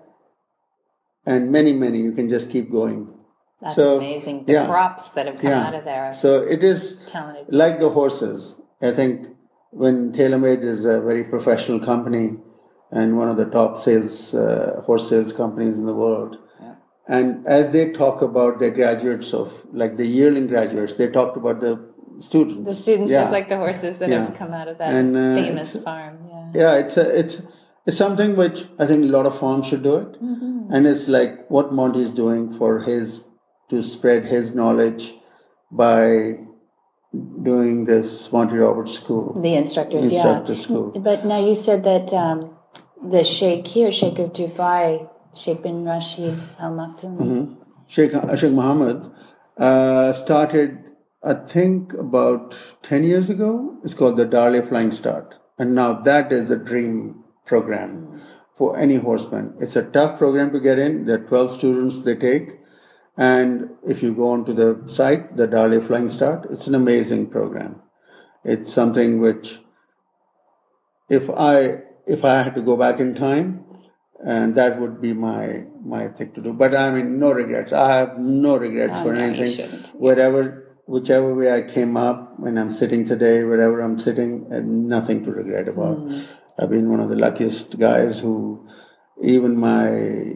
And many, many, you can just keep going. That's so, amazing. The yeah, crops that have come yeah. out of there. So it is talented. Like the horses. I think when TaylorMade is a very professional company and one of the top sales uh, horse sales companies in the world, yeah. and as they talk about their graduates of like the yearling graduates, they talked about the students. The students, yeah. just like the horses that yeah. have come out of that and, uh, famous farm. Yeah, yeah, it's a, it's it's something which I think a lot of farms should do it, mm-hmm. and it's like what Monty is doing for his to spread his knowledge by doing this Monty Roberts School. The instructors, Instructor yeah. School. But now you said that um, the Sheikh here, Sheikh of Dubai, Sheikh bin Rashid Al Maktoum. Mm-hmm. Sheikh, Sheikh Mohammed uh, started, I think, about ten years ago. It's called the Darley Flying Start. And now that is a dream program mm. for any horseman. It's a tough program to get in. There are twelve students they take. And if you go onto the site, the Darley Flying Start, it's an amazing program. It's something which, if I if I had to go back in time, And that would be my my thing to do. But I mean, no regrets. I have no regrets Oh, for no, you anything. shouldn't. Whatever, whichever way I came up, when I'm sitting today, wherever I'm sitting, I have nothing to regret about. Mm. I've been one of the luckiest guys who, even my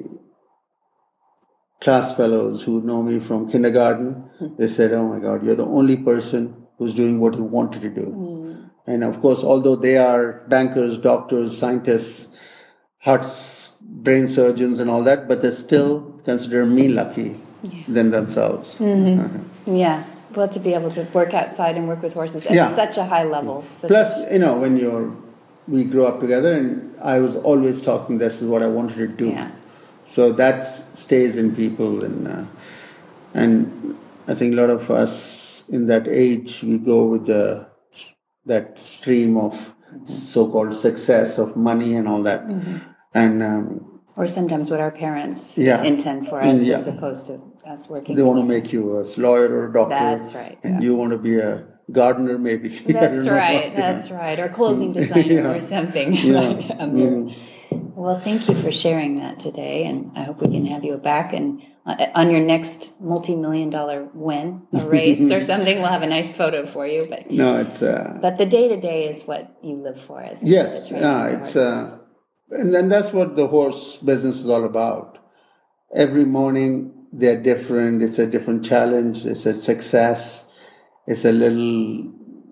class fellows who know me from kindergarten, they said, "Oh my God, you're the only person who's doing what you wanted to do." Mm. And of course, although they are bankers, doctors, scientists, hearts, brain surgeons and all that, but they still consider me lucky Yeah. than themselves. Mhm. Uh-huh. Yeah. Well, to be able to work outside and work with horses at Yeah. such a high level. Such Plus, you know, when you're, we grew up together and I was always talking, this is what I wanted to do. Yeah. So that stays in people. And, uh, and I think a lot of us in that age, we go with the that stream of so-called success, of money and all that. Mm-hmm. And um, or sometimes what our parents Yeah. intend for us Yeah. as opposed to us working. they want to make you a lawyer or a doctor. That's right. And you want to be a gardener, maybe. I don't That's know right. what, That's yeah. right. Or clothing designer Yeah. or something. Yeah. like Amir. Mm. Well, thank you for sharing that today, and I hope we can have you back and uh, on your next multi-million dollar win, a race or something. We'll have a nice photo for you. But No, it's... Uh, but the day to day is what you live for. Is yes, the training yeah, of the it's... horses. Uh, and then that's what the horse business is all about. Every morning, they're different. It's a different challenge. It's a success. It's a little...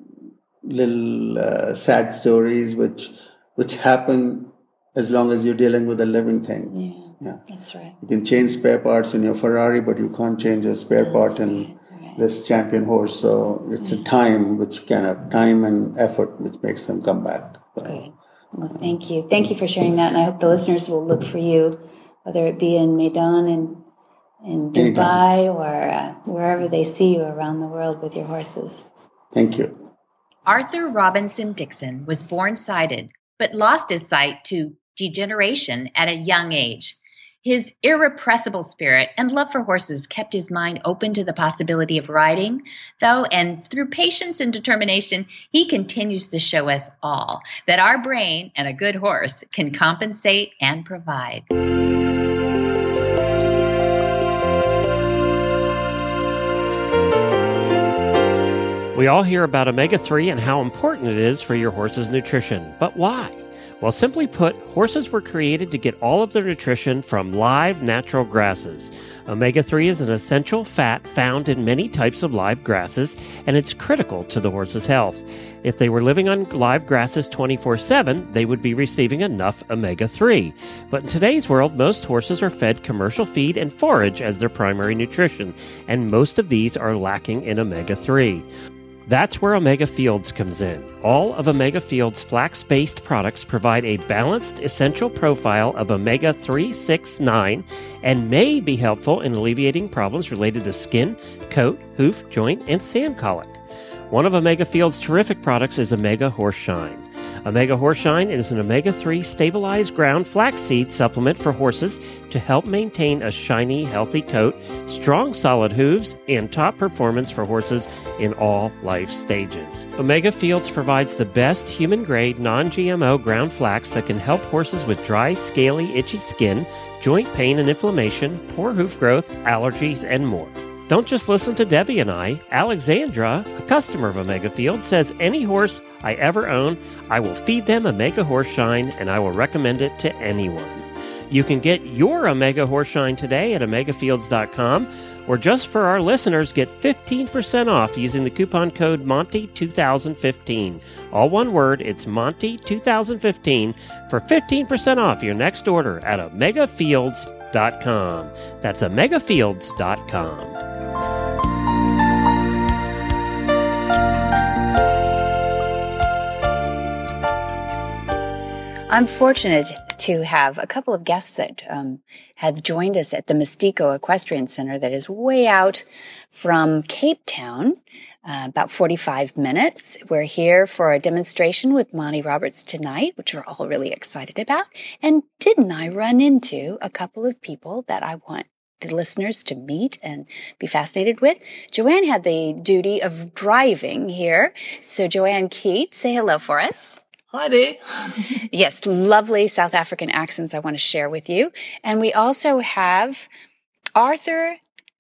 little uh, sad stories which which happen as long as you're dealing with a living thing. Yeah, Yeah. that's right. You can change spare parts in your Ferrari, but you can't change a spare That's part in right, right. this champion horse. So it's a time, which kind of time and effort, which makes them come back. So, Good. Well, thank you. Thank you for sharing that. And I hope the listeners will look for you, whether it be in Maidan and in Dubai or uh, wherever they see you around the world with your horses. thank you. Arthur Robinson Dixon was born sighted, but lost his sight to degeneration at a young age. His irrepressible spirit and love for horses kept his mind open to the possibility of riding, though, and through patience and determination, he continues to show us all that our brain and a good horse can compensate and provide. We all hear about omega three and how important it is for your horse's nutrition. But why? Well, simply put, horses were created to get all of their nutrition from live natural grasses. omega three is an essential fat found in many types of live grasses, and it's critical to the horse's health. If they were living on live grasses twenty-four seven, they would be receiving enough omega three. But in today's world, most horses are fed commercial feed and forage as their primary nutrition, and most of these are lacking in omega three. That's where Omega Fields comes in. All of Omega Fields flax-based products provide a balanced, essential profile of omega three, six, nine, and may be helpful in alleviating problems related to skin, coat, hoof, joint, and sand colic. One of Omega Fields' terrific products is Omega Horse Shine. Omega Horse Shine is an omega three stabilized ground flaxseed supplement for horses to help maintain a shiny, healthy coat, strong, solid hooves, and top performance for horses in all life stages. Omega Fields provides the best human-grade, non-G M O ground flax that can help horses with dry, scaly, itchy skin, joint pain and inflammation, poor hoof growth, allergies, and more. Don't just listen to Debbie and I. Alexandra, a customer of Omega Fields, says any horse I ever own, I will feed them Omega Horse Shine, and I will recommend it to anyone. You can get your Omega Horse Shine today at omega fields dot com, or just for our listeners, get fifteen percent off using the coupon code Monty two thousand fifteen. All one word, it's Monty two thousand fifteen for fifteen percent off your next order at omega fields dot com. That's omega fields dot com. I'm fortunate to have a couple of guests that um, have joined us at the Mistiko Equestrian Center that is way out from Cape Town, uh, about forty-five minutes. We're here for a demonstration with Monty Roberts tonight, which we're all really excited about. And didn't I run into a couple of people that I want the listeners to meet and be fascinated with? Joanne had the duty of driving here. So Joanne Keat, say hello for us. Hi there. Yes, lovely South African accents I want to share with you. And we also have Arthur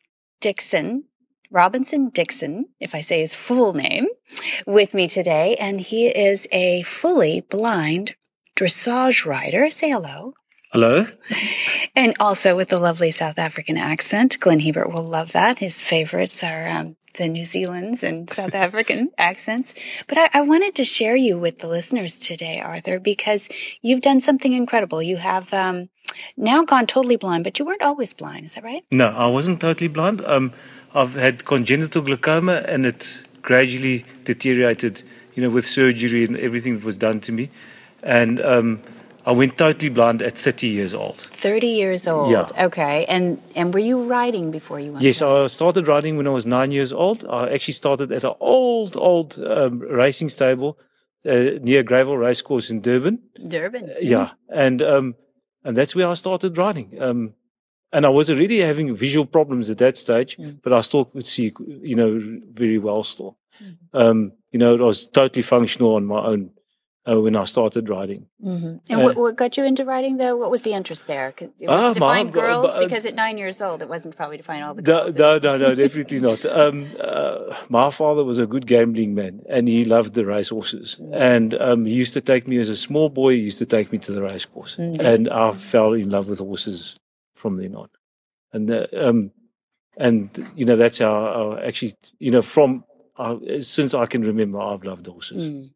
Dixon, Robinson Dixon, if I say his full name, with me today. And he is a fully blind dressage rider. Say hello. Hello. And also with the lovely South African accent. Glenn Hebert will love that. His favorites are um, the New Zealand's and South African accents. But I, I wanted to share you with the listeners today, Arthur, because you've done something incredible. You have um, now gone totally blind, but you weren't always blind. Is that right? No, I wasn't totally blind. Um, I've had congenital glaucoma, and it gradually deteriorated, you know, with surgery and everything that was done to me. And um, I went totally blind at thirty years old. thirty years old. Yeah. Okay. And and were you riding before you went Yes, blind? I started riding when I was nine years old. I actually started at an old, old um, racing stable uh, near Gravel Racecourse in Durban. Durban. Yeah, and um, and that's where I started riding. Um, and I was already having visual problems at that stage, Mm. but I still could see, you know, very well still. Mhm. Um, you know, it was totally functional on my own uh, when I started riding. Mm-hmm. And Uh, what, what got you into riding, though? What was the interest there? 'Cause it was Ah, to find my- girls? but, uh, because at nine years old, it wasn't probably to find all the No, girls. no, no, no, definitely not. Um, uh, my father was a good gambling man, and he loved the racehorses. And um, he used to take me as a small boy. He used to take me to the racecourse, Mm. and I fell in love with horses from then on. And uh, um, and you know that's how I actually, you know, from uh, since I can remember, I've loved horses. Mm.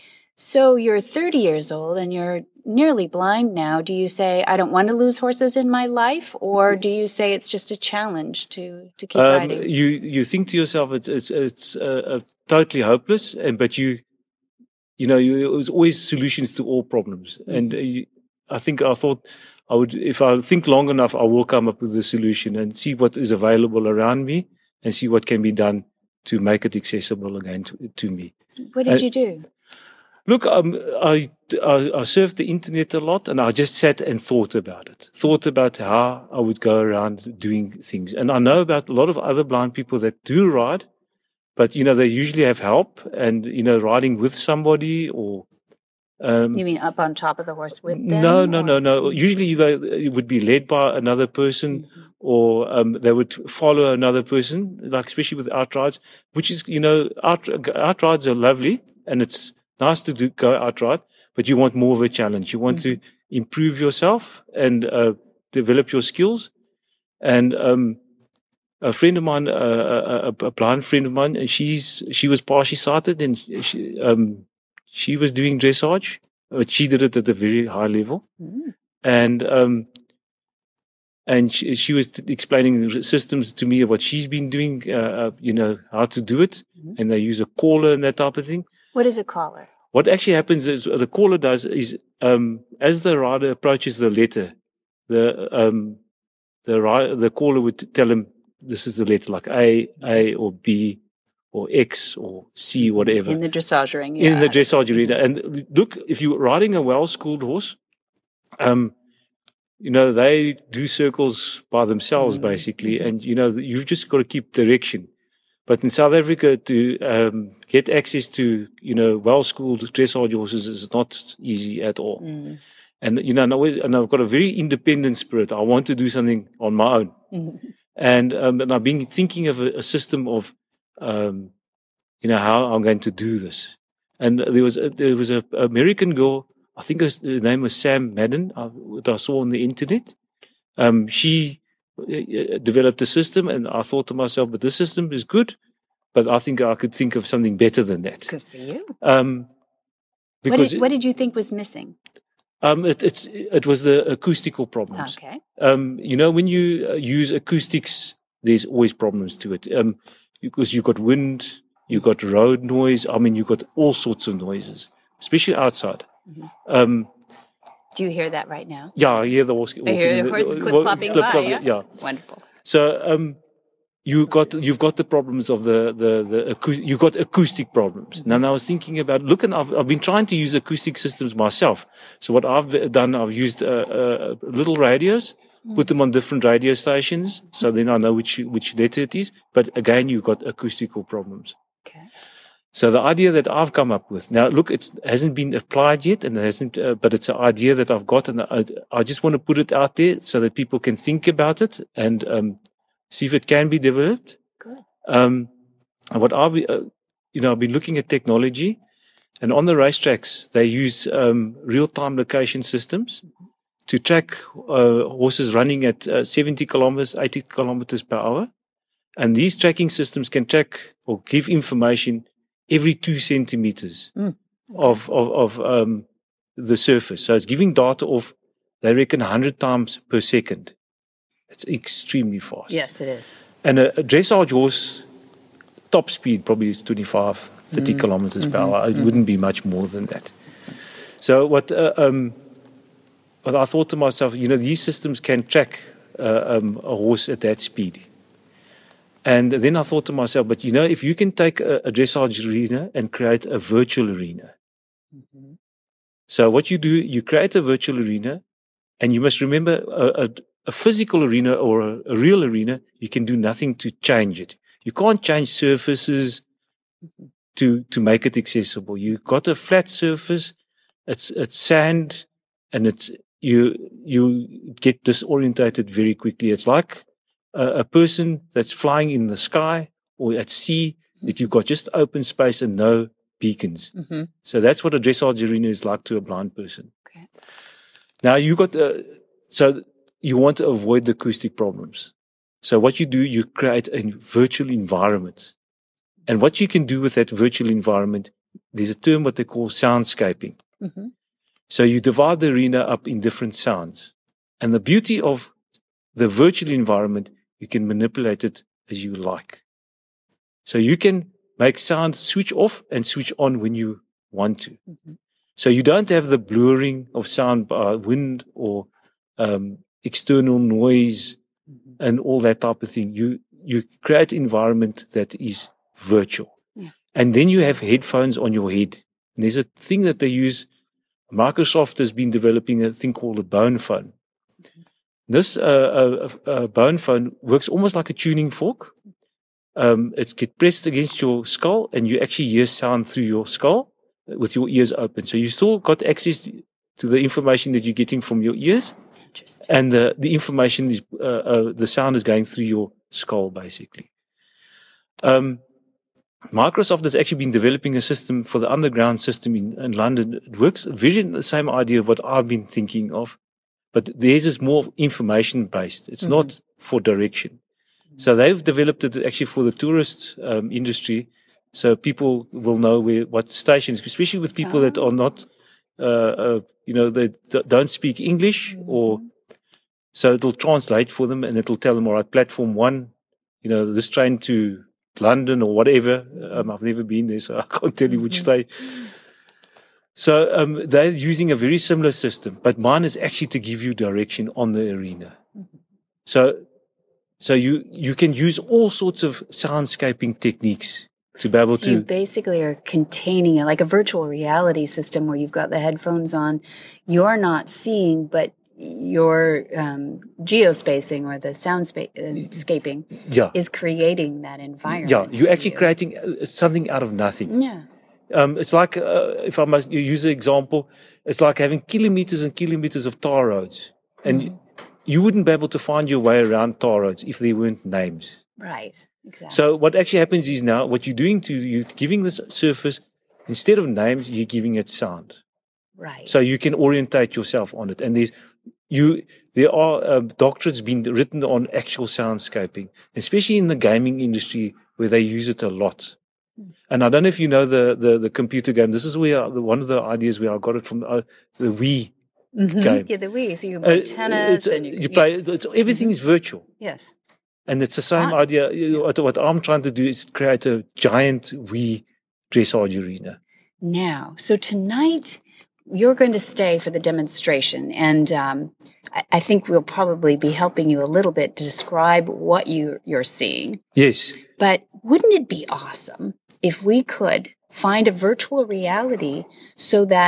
So you're thirty years old and you're nearly blind now. Do you say, I don't want to lose horses in my life? Or do you say it's just a challenge to, to keep Um, riding? you you think to yourself it's it's it's uh, uh, totally hopeless, and but you you know you, there's always solutions to all problems, and uh, you, I think I thought I would, if I think long enough, I will come up with a solution and see what is available around me and see what can be done to make it accessible again to, to me. What did uh, you do? Look, um, I, I I surfed the internet a lot, and I just sat and thought about it. Thought about how I would go around doing things. And I know about a lot of other blind people that do ride, but you know they usually have help, and you know riding with somebody or. Um, You mean up on top of the horse with them? no, no, or- no, no. Usually they, it would be led by another person, Mhm. or um, they would follow another person, like especially with outrides, which is, you know, out, outrides are lovely, and it's nice to do go outright, but you want more of a challenge. You want to improve yourself and uh, develop your skills. And um, a friend of mine, uh, a, a blind friend of mine, she's she was partially sighted, and she um, she was doing dressage, but she did it at a very high level. Mm. And um, and she, she was explaining the systems to me of what she's been doing, uh, uh, you know, how to do it, Mhm. and they use a caller and that type of thing. What is a collar? What actually happens is the caller does is um, as the rider approaches the letter, the um, the ri- the caller would tell him this is the letter like A, A or B or X or C, whatever. In the dressage ring. Yeah. In the dressage arena. And look, if you're riding a well-schooled horse, um, you know, they do circles by themselves, Mhm. basically. And, you know, you've just got to keep direction. But in South Africa, to um, get access to, you know, well-schooled dressage horses is not easy at all. Mm. And, you know, and, always, and I've got a very independent spirit. I want to do something on my own. Mhm. And, um, and I've been thinking of a, a system of, um, you know, how I'm going to do this. And there was a, there was a American girl, I think her name was Sam Madden, uh, that I saw on the internet. Um, she uh, developed a system, and I thought to myself, but this system is good, but I think I could think of something better than that. Good for you. Um, What because did, what did you think was missing? um, it, it's, it was the acoustical problems. Okay. Um, you know, when you uh, use acoustics, there's always problems to it. Um, because you've got wind, you've got road noise. I mean, you've got all sorts of noises, especially outside. Mhm. Um, Do you hear that right now? yeah, I hear the horse. I hear the horse clip-clopping by, yeah? yeah. Wonderful. So um, you got you've got the problems of the the the acou- you've got acoustic problems. Mm-hmm. Now, now I was thinking about looking. I've, I've been trying to use acoustic systems myself. So what I've done, I've used uh, uh, little radios, put them on different radio stations, so then I know which which letter it is. But again, you've got acoustical problems. Okay. So the idea that I've come up with now, look, it hasn't been applied yet, and it hasn't, uh, but it's an idea that I've got, and I, I just want to put it out there so that people can think about it and um, see if it can be developed. Good. Um, and what I've, uh, you know, I've been looking at technology, and on the racetracks they use um, real-time location systems to track uh, horses running at uh, seventy kilometers, eighty kilometers per hour, and these tracking systems can track or give information every two centimeters Mm. of of, of um, the surface. So it's giving data of, they reckon, one hundred times per second. It's extremely fast. Yes, it is. And a, a dressage horse, top speed probably is twenty-five, thirty mm. kilometers mm-hmm. per hour. It mm. wouldn't be much more than that. So what, uh, um, what I thought to myself, you know, these systems can track uh, um, a horse at that speed. And then I thought to myself, but you know, if you can take a, a dressage arena and create a virtual arena. Mm-hmm. So what you do, you create a virtual arena, and you must remember a, a, a physical arena or a, a real arena, you can do nothing to change it. You can't change surfaces mm-hmm. to, to make it accessible. You've got a flat surface, it's, it's sand, and it's, you, you get disorientated very quickly. It's like a person that's flying in the sky or at sea, that you've got just open space and no beacons. Mm-hmm. So that's what a dressage arena is like to a blind person. Okay. Now you got, uh, so you want to avoid the acoustic problems. So what you do, you create a virtual environment. And what you can do with that virtual environment, there's a term what they call soundscaping. Mm-hmm. So you divide the arena up in different sounds. And the beauty of the virtual environment, you can manipulate it as you like. So you can make sound switch off and switch on when you want to. Mm-hmm. So you don't have the blurring of sound by wind or um, external noise mm-hmm. and all that type of thing. You you create an environment that is virtual. Yeah. And then you have headphones on your head. And there's a thing that they use. Microsoft has been developing a thing called a bone phone. This uh, uh, uh, bone phone works almost like a tuning fork. Um, it gets pressed against your skull, and you actually hear sound through your skull with your ears open. So you still got access to the information that you're getting from your ears, and the the information is uh, uh, the sound is going through your skull, basically. Um, Microsoft has actually been developing a system for the underground system in, in London. It works very the same idea of what I've been thinking of. But theirs is more information based. It's mm-hmm. not for direction. So they've developed it actually for the tourist um, industry. So people will know where, what stations, especially with people oh. that are not, uh, uh, you know, they d- don't speak English mm-hmm. or, so it'll translate for them and it'll tell them, all right, platform one, you know, this train to London or whatever. Um, I've never been there, so I can't tell you which state. So um, they're using a very similar system, but mine is actually to give you direction on the arena. Mm-hmm. So, so you you can use all sorts of soundscaping techniques to be able so to. You basically are containing it like a virtual reality system where you've got the headphones on. You're not seeing, but your um, geospacing or the soundscaping yeah. is creating that environment. Yeah, you're actually you. creating something out of nothing. Yeah. Um, it's like, uh, if I must use an example, it's like having kilometers and kilometers of tar roads. And mm-hmm. you wouldn't be able to find your way around tar roads if there weren't names. Right, exactly. So what actually happens is now, what you're doing to, you're giving this surface, instead of names, you're giving it sound. Right. So you can orientate yourself on it. And there's, you, there are um, doctorates being written on actual soundscaping, especially in the gaming industry where they use it a lot. And I don't know if you know the, the, the computer game. This is where I, the, one of the ideas where I got it from uh, the Wii mm-hmm. game. Yeah, the Wii. So you play uh, tennis and you, you play. It's, everything mm-hmm. is virtual. Yes, and it's the same ah. idea. What, what I'm trying to do is create a giant Wii dressage arena. Now, so tonight you're going to stay for the demonstration, and um, I, I think we'll probably be helping you a little bit to describe what you you're seeing. Yes, but wouldn't it be awesome if we could find a virtual reality so that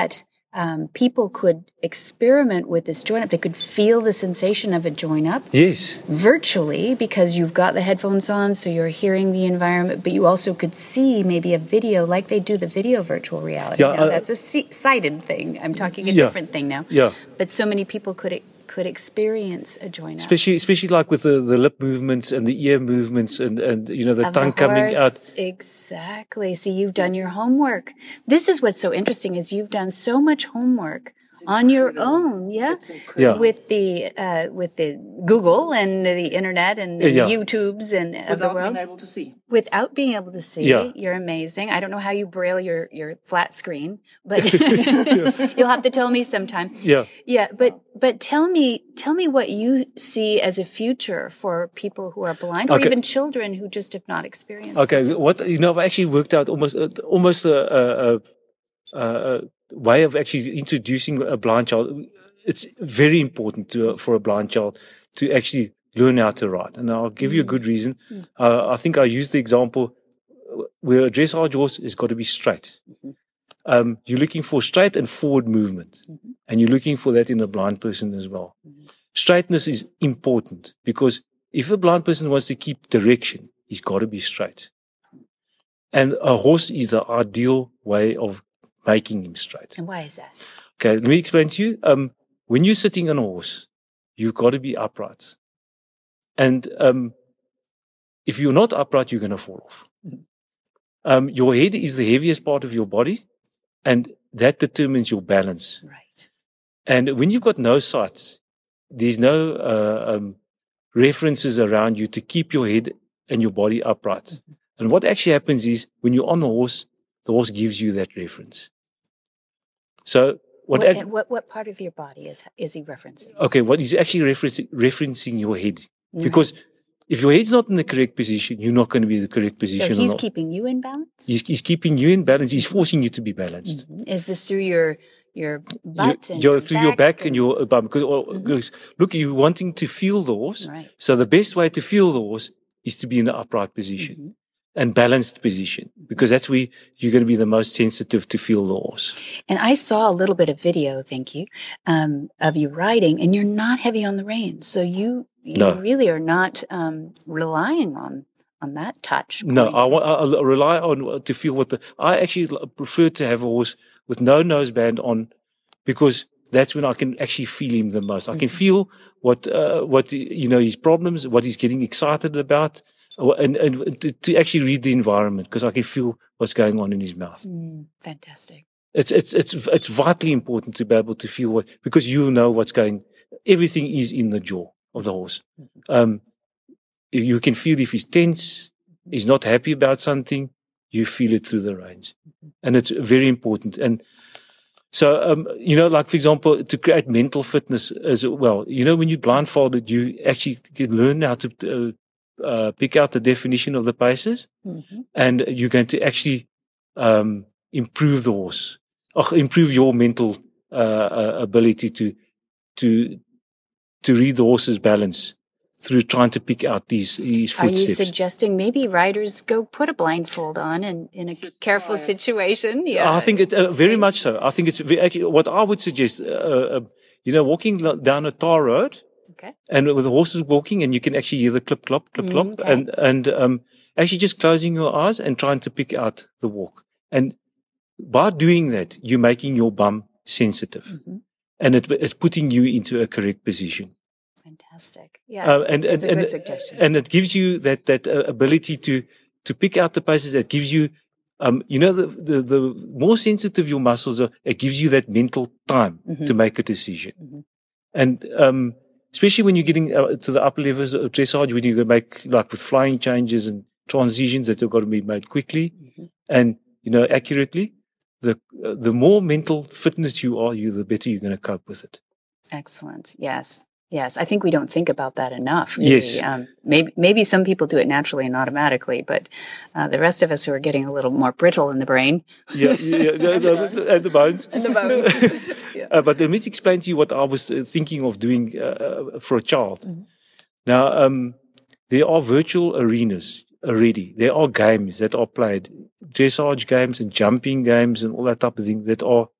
um, people could experiment with this join up. They could feel the sensation of a join up. Yes. Virtually, because you've got the headphones on, so you're hearing the environment, but you also could see maybe a video like they do the video virtual reality. Yeah, now, uh, that's a see- sighted thing. I'm talking a yeah. different thing now. Yeah. But so many people could could experience a join up. Especially, especially like with the, the lip movements and the ear movements and, and you know, the Of tongue the coming out. horse. Exactly. See, you've done your homework. This is what's so interesting is you've done so much homework on your own, yeah, Yeah. with the uh, with the Google and the internet and the Yeah. YouTubes and of the Without world, being able to see. without being able to see. Yeah. You're amazing. I don't know how you braille your your flat screen, but you'll have to tell me sometime. Yeah. Yeah, but but tell me tell me what you see as a future for people who are blind, or Okay. even children who just have not experienced. Okay, this. what you know, I've actually worked out almost uh, almost a, a, a, a way of actually introducing a blind child. It's very important to, for a blind child to actually learn how to ride, and I'll give you a good reason. Uh, I think I used the example where a dressage horse has got to be straight. Um, you're looking for straight and forward movement, and you're looking for that in a blind person as well. Straightness is important because if a blind person wants to keep direction, he's got to be straight. And a horse is the ideal way of making him straight. And why is that? Okay, let me explain to you. Um, when you're sitting on a horse, you've got to be upright. And um, if you're not upright, you're going to fall off. Um, your head is the heaviest part of your body, and that determines your balance. Right. And when you've got no sight, there's no uh, um, references around you to keep your head and your body upright. Mm-hmm. And what actually happens is when you're on a horse, the horse gives you that reference. So what? What, Ac- and what, what part of your body is is he referencing? okay, what he's actually referencing, referencing your head, because if your head's not in the correct position, you're not going to be in the correct position. So he's or not. keeping you in balance? He's, he's keeping you in balance. He's forcing you to be balanced. Mhm. Is this through your your You, butt and you're your through back your back or- and your bum. Because, or- because look, you're wanting to feel the horse. Right. So the best way to feel the horse is to be in an upright position Mhm. and balanced position, because that's where you're going to be the most sensitive to feel the horse. And I saw a little bit of video, thank you, um, of you riding, and you're not heavy on the reins. So you you No. really are not um, relying on on that touch. No, point. I, want, I I rely on to feel what the. I actually prefer to have a horse with no noseband on, because that's when I can actually feel him the most. I can feel what uh, what you know his problems, what he's getting excited about, and and to, to actually read the environment, because I can feel what's going on in his mouth. Mm, fantastic. It's it's it's it's vitally important to be able to feel what, because you know what's going. Everything is in the jaw of the horse. Um, you can feel if he's tense, he's not happy about something. You feel it through the reins, and it's very important. And so, um, you know, like for example, to create mental fitness as well. You know, when you're blindfolded, you actually can learn how to uh, uh, pick out the definition of the paces, Mhm. and you're going to actually um, improve the horse, or improve your mental uh, uh, ability to to to read the horse's balance through trying to pick out these these Are you footsteps. suggesting maybe riders go put a blindfold on and in a careful situation? Yeah. I think it uh, very much so. I think it's very, actually, what I would suggest. Uh, uh, you know, walking lo- down a tar road, Okay. and with the horses walking, and you can actually hear the clip clop clip clop, Mm, okay. and and um, actually just closing your eyes and trying to pick out the walk. And by doing that, you're making your bum sensitive, Mhm. and it, it's putting you into a correct position. Fantastic. Yeah. Uh, and that's and a good and, suggestion. and it gives you that that uh, ability to to pick out the paces. That gives you, um, you know, the, the the more sensitive your muscles are, it gives you that mental time Mhm. to make a decision. Mhm. And um, especially when you're getting uh, to the upper levels of dressage, when you make like with flying changes and transitions that have got to be made quickly Mhm. and you know accurately, the uh, the more mental fitness you are, you the better you're going to cope with it. Excellent. Yes. Yes. I think we don't think about that enough. Really. Yes. Um, maybe maybe some people do it naturally and automatically, but uh, the rest of us who are getting a little more brittle in the brain. Yeah, yeah, yeah, the, the, and the bones. And the bones. Yeah. Uh, but let me explain to you what I was uh, thinking of doing uh, for a child. Mhm. Now, um, there are virtual arenas already. There are games that are played, dressage games and jumping games and all that type of thing that are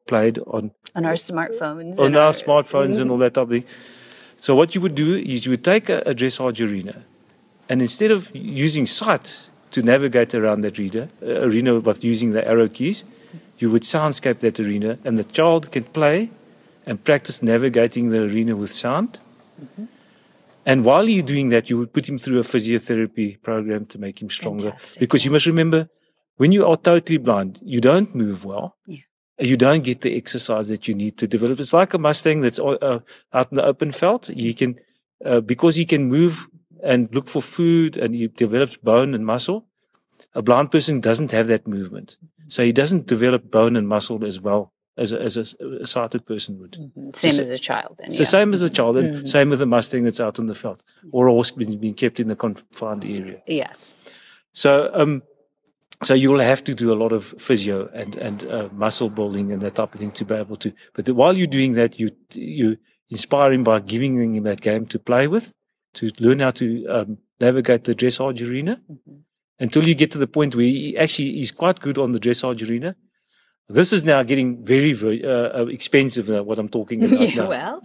played on On our smartphones. on and our smartphones and all that type of thing. So what you would do is you would take a, a dressage arena, and instead of using sight to navigate around that arena, uh, arena with using the arrow keys, you would soundscape that arena, and the child can play and practice navigating the arena with sound. Mm-hmm. And while you're doing that, you would put him through a physiotherapy program to make him stronger. Fantastic, because yeah. you must remember, when you are totally blind, you don't move well. Yeah. You don't get the exercise that you need to develop. It's like a Mustang that's uh, out in the open veld. He can, uh, because he can move and look for food and he develops bone and muscle. A blind person doesn't have that movement. So he doesn't develop bone and muscle as well as a, as a, a sighted person would. Mm-hmm. Same so, as a child. Then, so yeah. same as a child, and Mm-hmm. same with a Mustang that's out on the veld, or a horse being, being kept in the confined area. Yes. So, um, so you will have to do a lot of physio and and uh, muscle building and that type of thing to be able to. But the, while you're doing that, you you inspire him by giving him that game to play with, to learn how to um, navigate the dressage arena, mm-hmm. until you get to the point where he actually is quite good on the dressage arena. This is now getting very, very uh, expensive. Uh, what I'm talking about now. Well,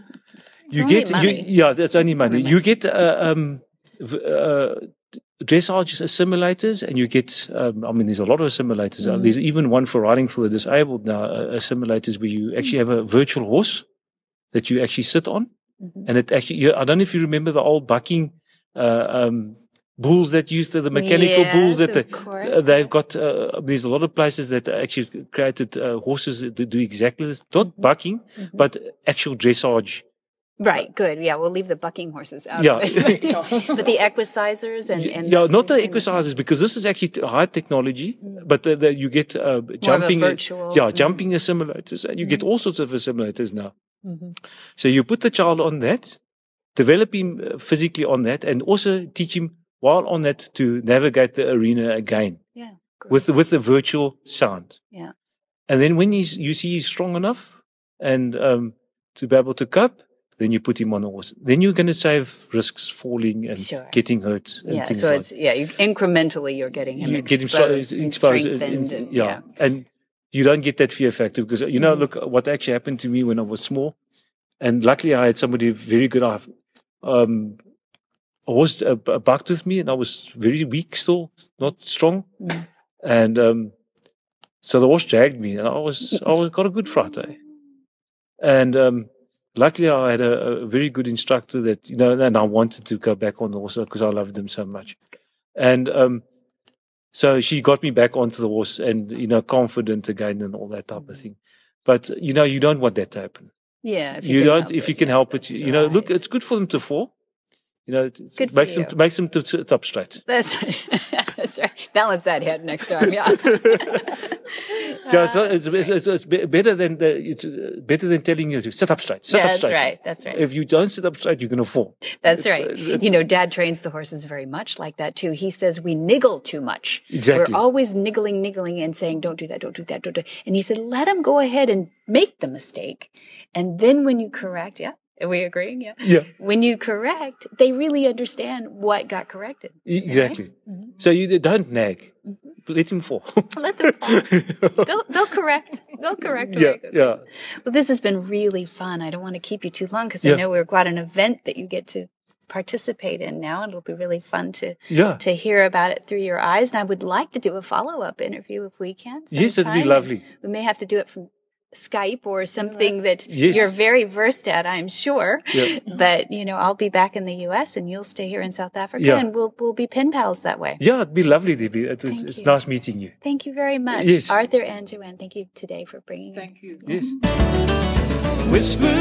you get, you, yeah, that's only money. only money. You get uh, um, uh, dressage simulators, and you get. Um, I mean, there's a lot of simulators. Mm. There's even one for riding for the disabled now. Uh, simulators where you actually have a virtual horse that you actually sit on, mm-hmm. and it actually. You, I don't know if you remember the old bucking. Uh, um, bulls that used the, the mechanical yes, bulls that of the, course. uh, they've got uh, there's a lot of places that actually created uh, horses that do exactly this, not mm-hmm. bucking, mm-hmm. but actual dressage. Right, good. Yeah, we'll leave the bucking horses out yeah. of it. But the equicizers and, and yeah, not the equicizers, because this is actually high technology, mm-hmm. but the, the, you get uh, jumping virtual, yeah mm-hmm. jumping simulators, and you mm-hmm. get all sorts of simulators now. Mm-hmm. So you put the child on that, develop him physically on that, and also teach him while on that to navigate the arena again. Yeah, great. with with the virtual sound. Yeah, and then when he's you see he's strong enough and um, to be able to cope, then you put him on a horse. Then you're going to save risks falling and sure. getting hurt. And yeah, things so like. it's yeah, you, incrementally you're getting him you exposed, get him and exposed, strengthened, and, and, yeah. yeah, and you don't get that fear factor because you know, mm. look what actually happened to me when I was small, and luckily I had somebody very good. I um. A horse uh, bucked with me, and I was very weak still, not strong. Mm. And um, so the horse dragged me, and I was I was got a good fright. Eh? And um, luckily, I had a, a very good instructor that you know, and I wanted to go back on the horse because I loved them so much. And um, so she got me back onto the horse, and you know, confident again, and all that type of thing. But you know, you don't want that to happen. Yeah, if you, you don't. help If it, you can yeah, help it, you know, right. look, it's good for them to fall. You know, it Good makes for them you. makes them to sit up straight. That's right. That's right. Balance that head next time. Yeah. So it's, it's, it's, it's, it's better than the, it's better than telling you to sit up straight. Sit yeah, up that's straight. right. That's right. If you don't sit up straight, you're going to fall. That's right. It's- You know, Dad trains the horses very much like that too. He says we niggle too much. Exactly. We're always niggling, niggling, and saying, "Don't do that. Don't do that. Don't do." And he said, "Let them go ahead and make the mistake, and then when you correct, yeah." Are we agreeing? Yeah. Yeah, When you correct, they really understand what got corrected. Is that exactly. right? Mm-hmm. So you don't nag. Mm-hmm. Let him fall. Let them fall. they'll, they'll correct. They'll correct. yeah, very yeah. Well, this has been really fun. I don't want to keep you too long because Yeah. I know we've got an event that you get to participate in now, and it'll be really fun to Yeah. to hear about it through your eyes. And I would like to do a follow up interview if we can. Yes, it'd be sometime. lovely. We may have to do it from Skype or something that Yes. you're very versed at, I'm sure. Yeah. But you know, I'll be back in the U S and you'll stay here in South Africa, Yeah. and we'll we'll be pen pals that way. Yeah, it'd be lovely, Debbie. It was, Thank it's you. nice meeting you. Thank you very much, Yes. Arthur and Joanne. Thank you today for bringing. Thank you. Yes. Whisper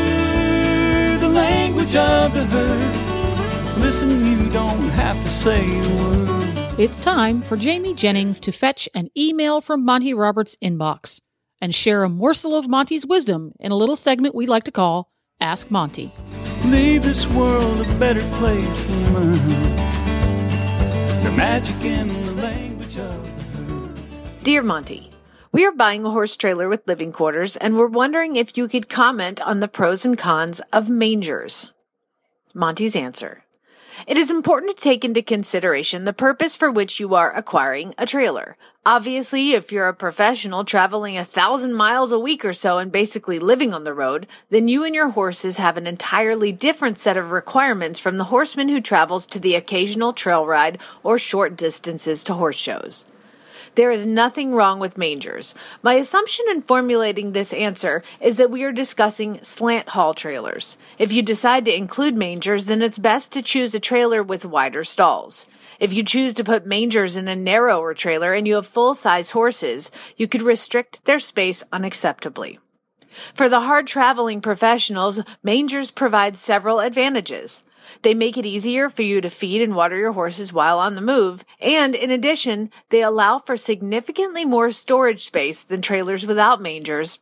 the language of the herd. Listen, you don't have to say a word. It's time for Jamie Jennings to fetch an email from Monty Roberts' inbox and share a morsel of Monty's wisdom in a little segment we like to call Ask Monty. Leave this world a better place than mine. The magic in the language of the herd. Dear Monty, we are buying a horse trailer with living quarters, and we're wondering if you could comment on the pros and cons of mangers. Monty's answer. It is important to take into consideration the purpose for which you are acquiring a trailer. Obviously, if you're a professional traveling a thousand miles a week or so and basically living on the road, then you and your horses have an entirely different set of requirements from the horseman who travels to the occasional trail ride or short distances to horse shows. There is nothing wrong with mangers. My assumption in formulating this answer is that we are discussing slant haul trailers. If you decide to include mangers, then it's best to choose a trailer with wider stalls. If you choose to put mangers in a narrower trailer and you have full-size horses, you could restrict their space unacceptably. For the hard-traveling professionals, mangers provide several advantages. They make it easier for you to feed and water your horses while on the move, and in addition, they allow for significantly more storage space than trailers without mangers,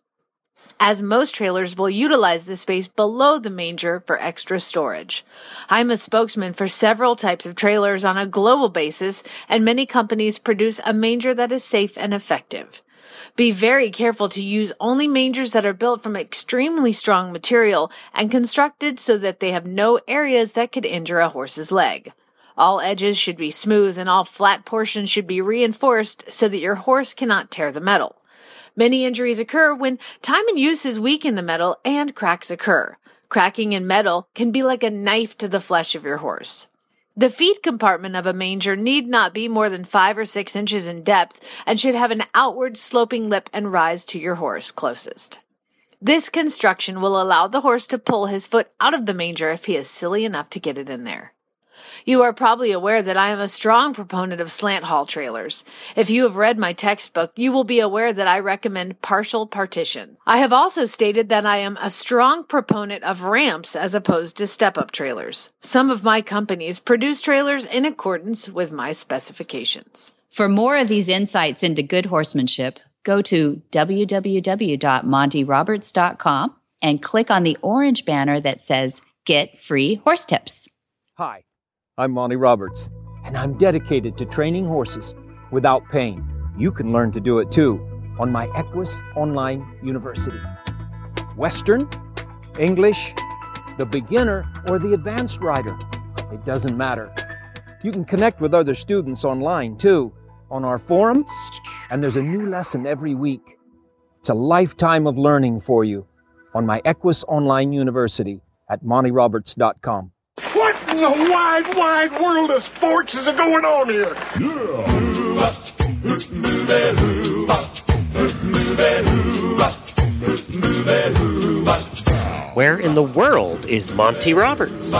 as most trailers will utilize the space below the manger for extra storage. I'm a spokesman for several types of trailers on a global basis, and many companies produce a manger that is safe and effective. Be very careful to use only mangers that are built from extremely strong material and constructed so that they have no areas that could injure a horse's leg. All edges should be smooth and all flat portions should be reinforced so that your horse cannot tear the metal. Many injuries occur when time and use is weak in the metal and cracks occur. Cracking in metal can be like a knife to the flesh of your horse. The feed compartment of a manger need not be more than five or six inches in depth and should have an outward sloping lip and rise to your horse closest. This construction will allow the horse to pull his foot out of the manger if he is silly enough to get it in there. You are probably aware that I am a strong proponent of slant haul trailers. If you have read my textbook, you will be aware that I recommend partial partition. I have also stated that I am a strong proponent of ramps as opposed to step-up trailers. Some of my companies produce trailers in accordance with my specifications. For more of these insights into good horsemanship, go to w w w dot monty roberts dot com and click on the orange banner that says Get Free Horse Tips. Hi, I'm Monty Roberts, and I'm dedicated to training horses without pain. You can learn to do it too on my Equus Online University. Western, English, the beginner, or the advanced rider, it doesn't matter. You can connect with other students online too, on our forum, and there's a new lesson every week. It's a lifetime of learning for you on my Equus Online University at monty roberts dot com. What in the wide, wide world of sports is going on here? Where in the world is Monty Roberts?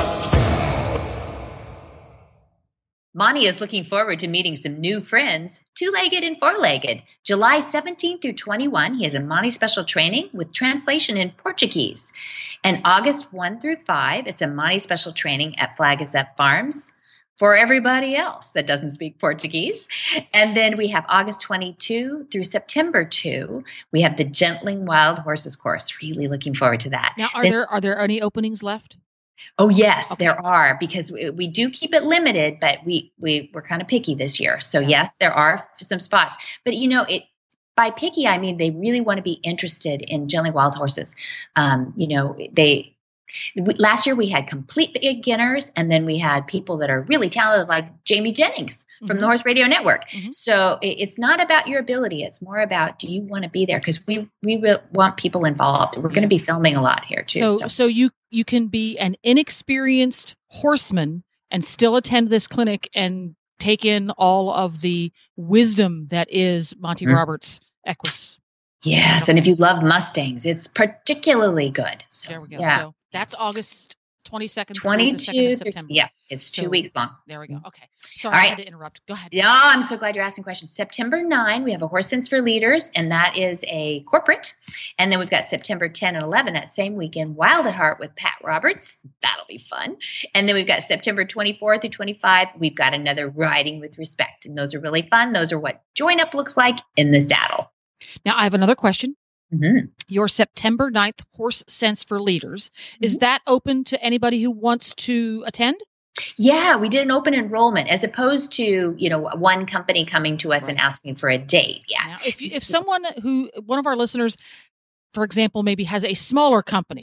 Monty is looking forward to meeting some new friends, two-legged and four-legged. July seventeenth through twenty-first, he has a Monty special training with translation in Portuguese. And August first through five, it's a Monty special training at Flag is Up Farms for everybody else that doesn't speak Portuguese. And then we have August twenty-second through September second, we have the Gentling Wild Horses course. Really looking forward to that. Now, are It's, there are there any openings left? Oh, yes, Okay. there are, because we, we do keep it limited, but we, we, we're kind of picky this year. So yes, there are some spots, but you know, it, by picky, I mean, they really want to be interested in Gentling Wild Horses. Um, you know, they, we, last year we had complete beginners, and then we had people that are really talented, like Jamie Jennings from Mhm. the Horse Radio Network. Mhm. So it, it's not about your ability. It's more about, do you want to be there? Because we, we will want people involved. We're going to be filming a lot here too. So, So, so you you can be an inexperienced horseman and still attend this clinic and take in all of the wisdom that is Monty Mhm. Roberts Equus. yes. And if you love Mustangs, it's particularly good. So, There we go. Yeah. So that's August twenty-second. twenty-two, through the second of through- September. yeah, it's two So- weeks long. There we go. Okay. Sorry, All I right. had to interrupt. Go ahead. Yeah, I'm so glad you're asking questions. September ninth, we have a Horse Sense for Leaders, and that is a corporate. And then we've got September tenth and eleventh, that same weekend, Wild at Heart with Pat Roberts. That'll be fun. And then we've got September twenty-fourth through twenty-fifth, we've got another Riding with Respect. And those are really fun. Those are what Join Up looks like in the saddle. Now I have another question. Mm-hmm. Your September ninth Horse Sense for Leaders, is that open to anybody who wants to attend? Yeah, we did an open enrollment as opposed to, you know, one company coming to us Right. and asking for a date. Yeah. Now, if you, if someone who one of our listeners, for example, maybe has a smaller company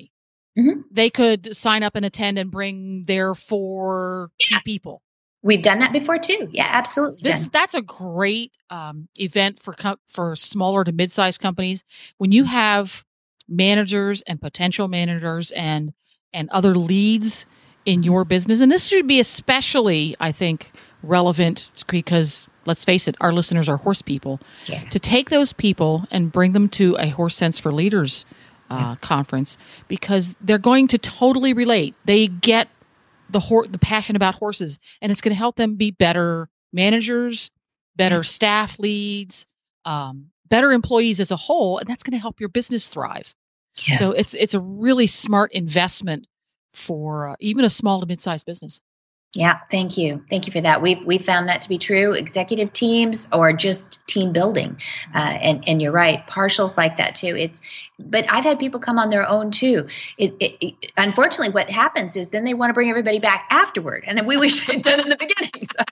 Mm-hmm. they could sign up and attend and bring their four Yeah. key people. We've done that before too. Yeah, absolutely. This, Jen. that's a great um, event for com- for smaller to mid-sized companies. When you have managers and potential managers and and other leads in your business, and this should be especially, I think, relevant because let's face it, our listeners are horse people. Yeah. To take those people and bring them to a Horse Sense for Leaders uh, yeah. conference, because they're going to totally relate. They get the hor- the passion about horses, and it's going to help them be better managers, better yeah. staff leads, um, better employees as a whole, and that's going to help your business thrive. Yes. So it's it's a really smart investment for uh, even a small to mid-sized business. Yeah, thank you. Thank you for that. We've we found that to be true. Executive teams or just team building, uh, and and you're right. Partials like that too. It's, but I've had people come on their own too. It, it, it unfortunately, what happens is then they want to bring everybody back afterward, and then we wish they'd done it in the beginning. So.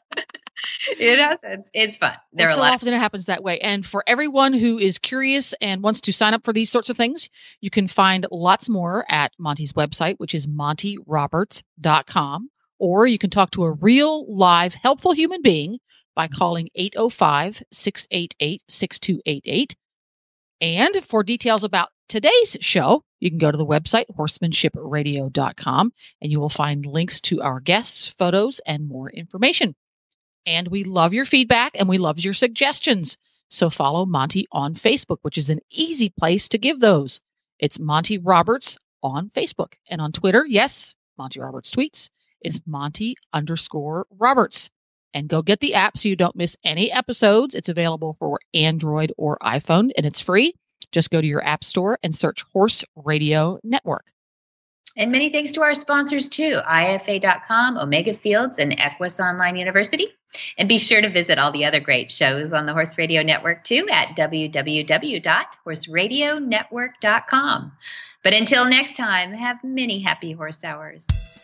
You know, so it's, it's fun. There well, are so a lot often it happens that way. And for everyone who is curious and wants to sign up for these sorts of things, you can find lots more at Monty's website, which is monty roberts dot com. Or you can talk to a real, live, helpful human being by calling eight oh five, six eight eight, six two eight eight. And for details about today's show, you can go to the website, horsemanship radio dot com, and you will find links to our guests, photos, and more information. And we love your feedback and we love your suggestions. So follow Monty on Facebook, which is an easy place to give those. It's Monty Roberts on Facebook. And on Twitter, yes, Monty Roberts tweets. It's Monty underscore Roberts. And go get the app so you don't miss any episodes. It's available for Android or iPhone, and it's free. Just go to your app store and search Horse Radio Network. And many thanks to our sponsors too, I F A dot com, Omega Fields, and Equus Online University. And be sure to visit all the other great shows on the Horse Radio Network too at w w w dot horse radio network dot com. But until next time, have many happy horse hours.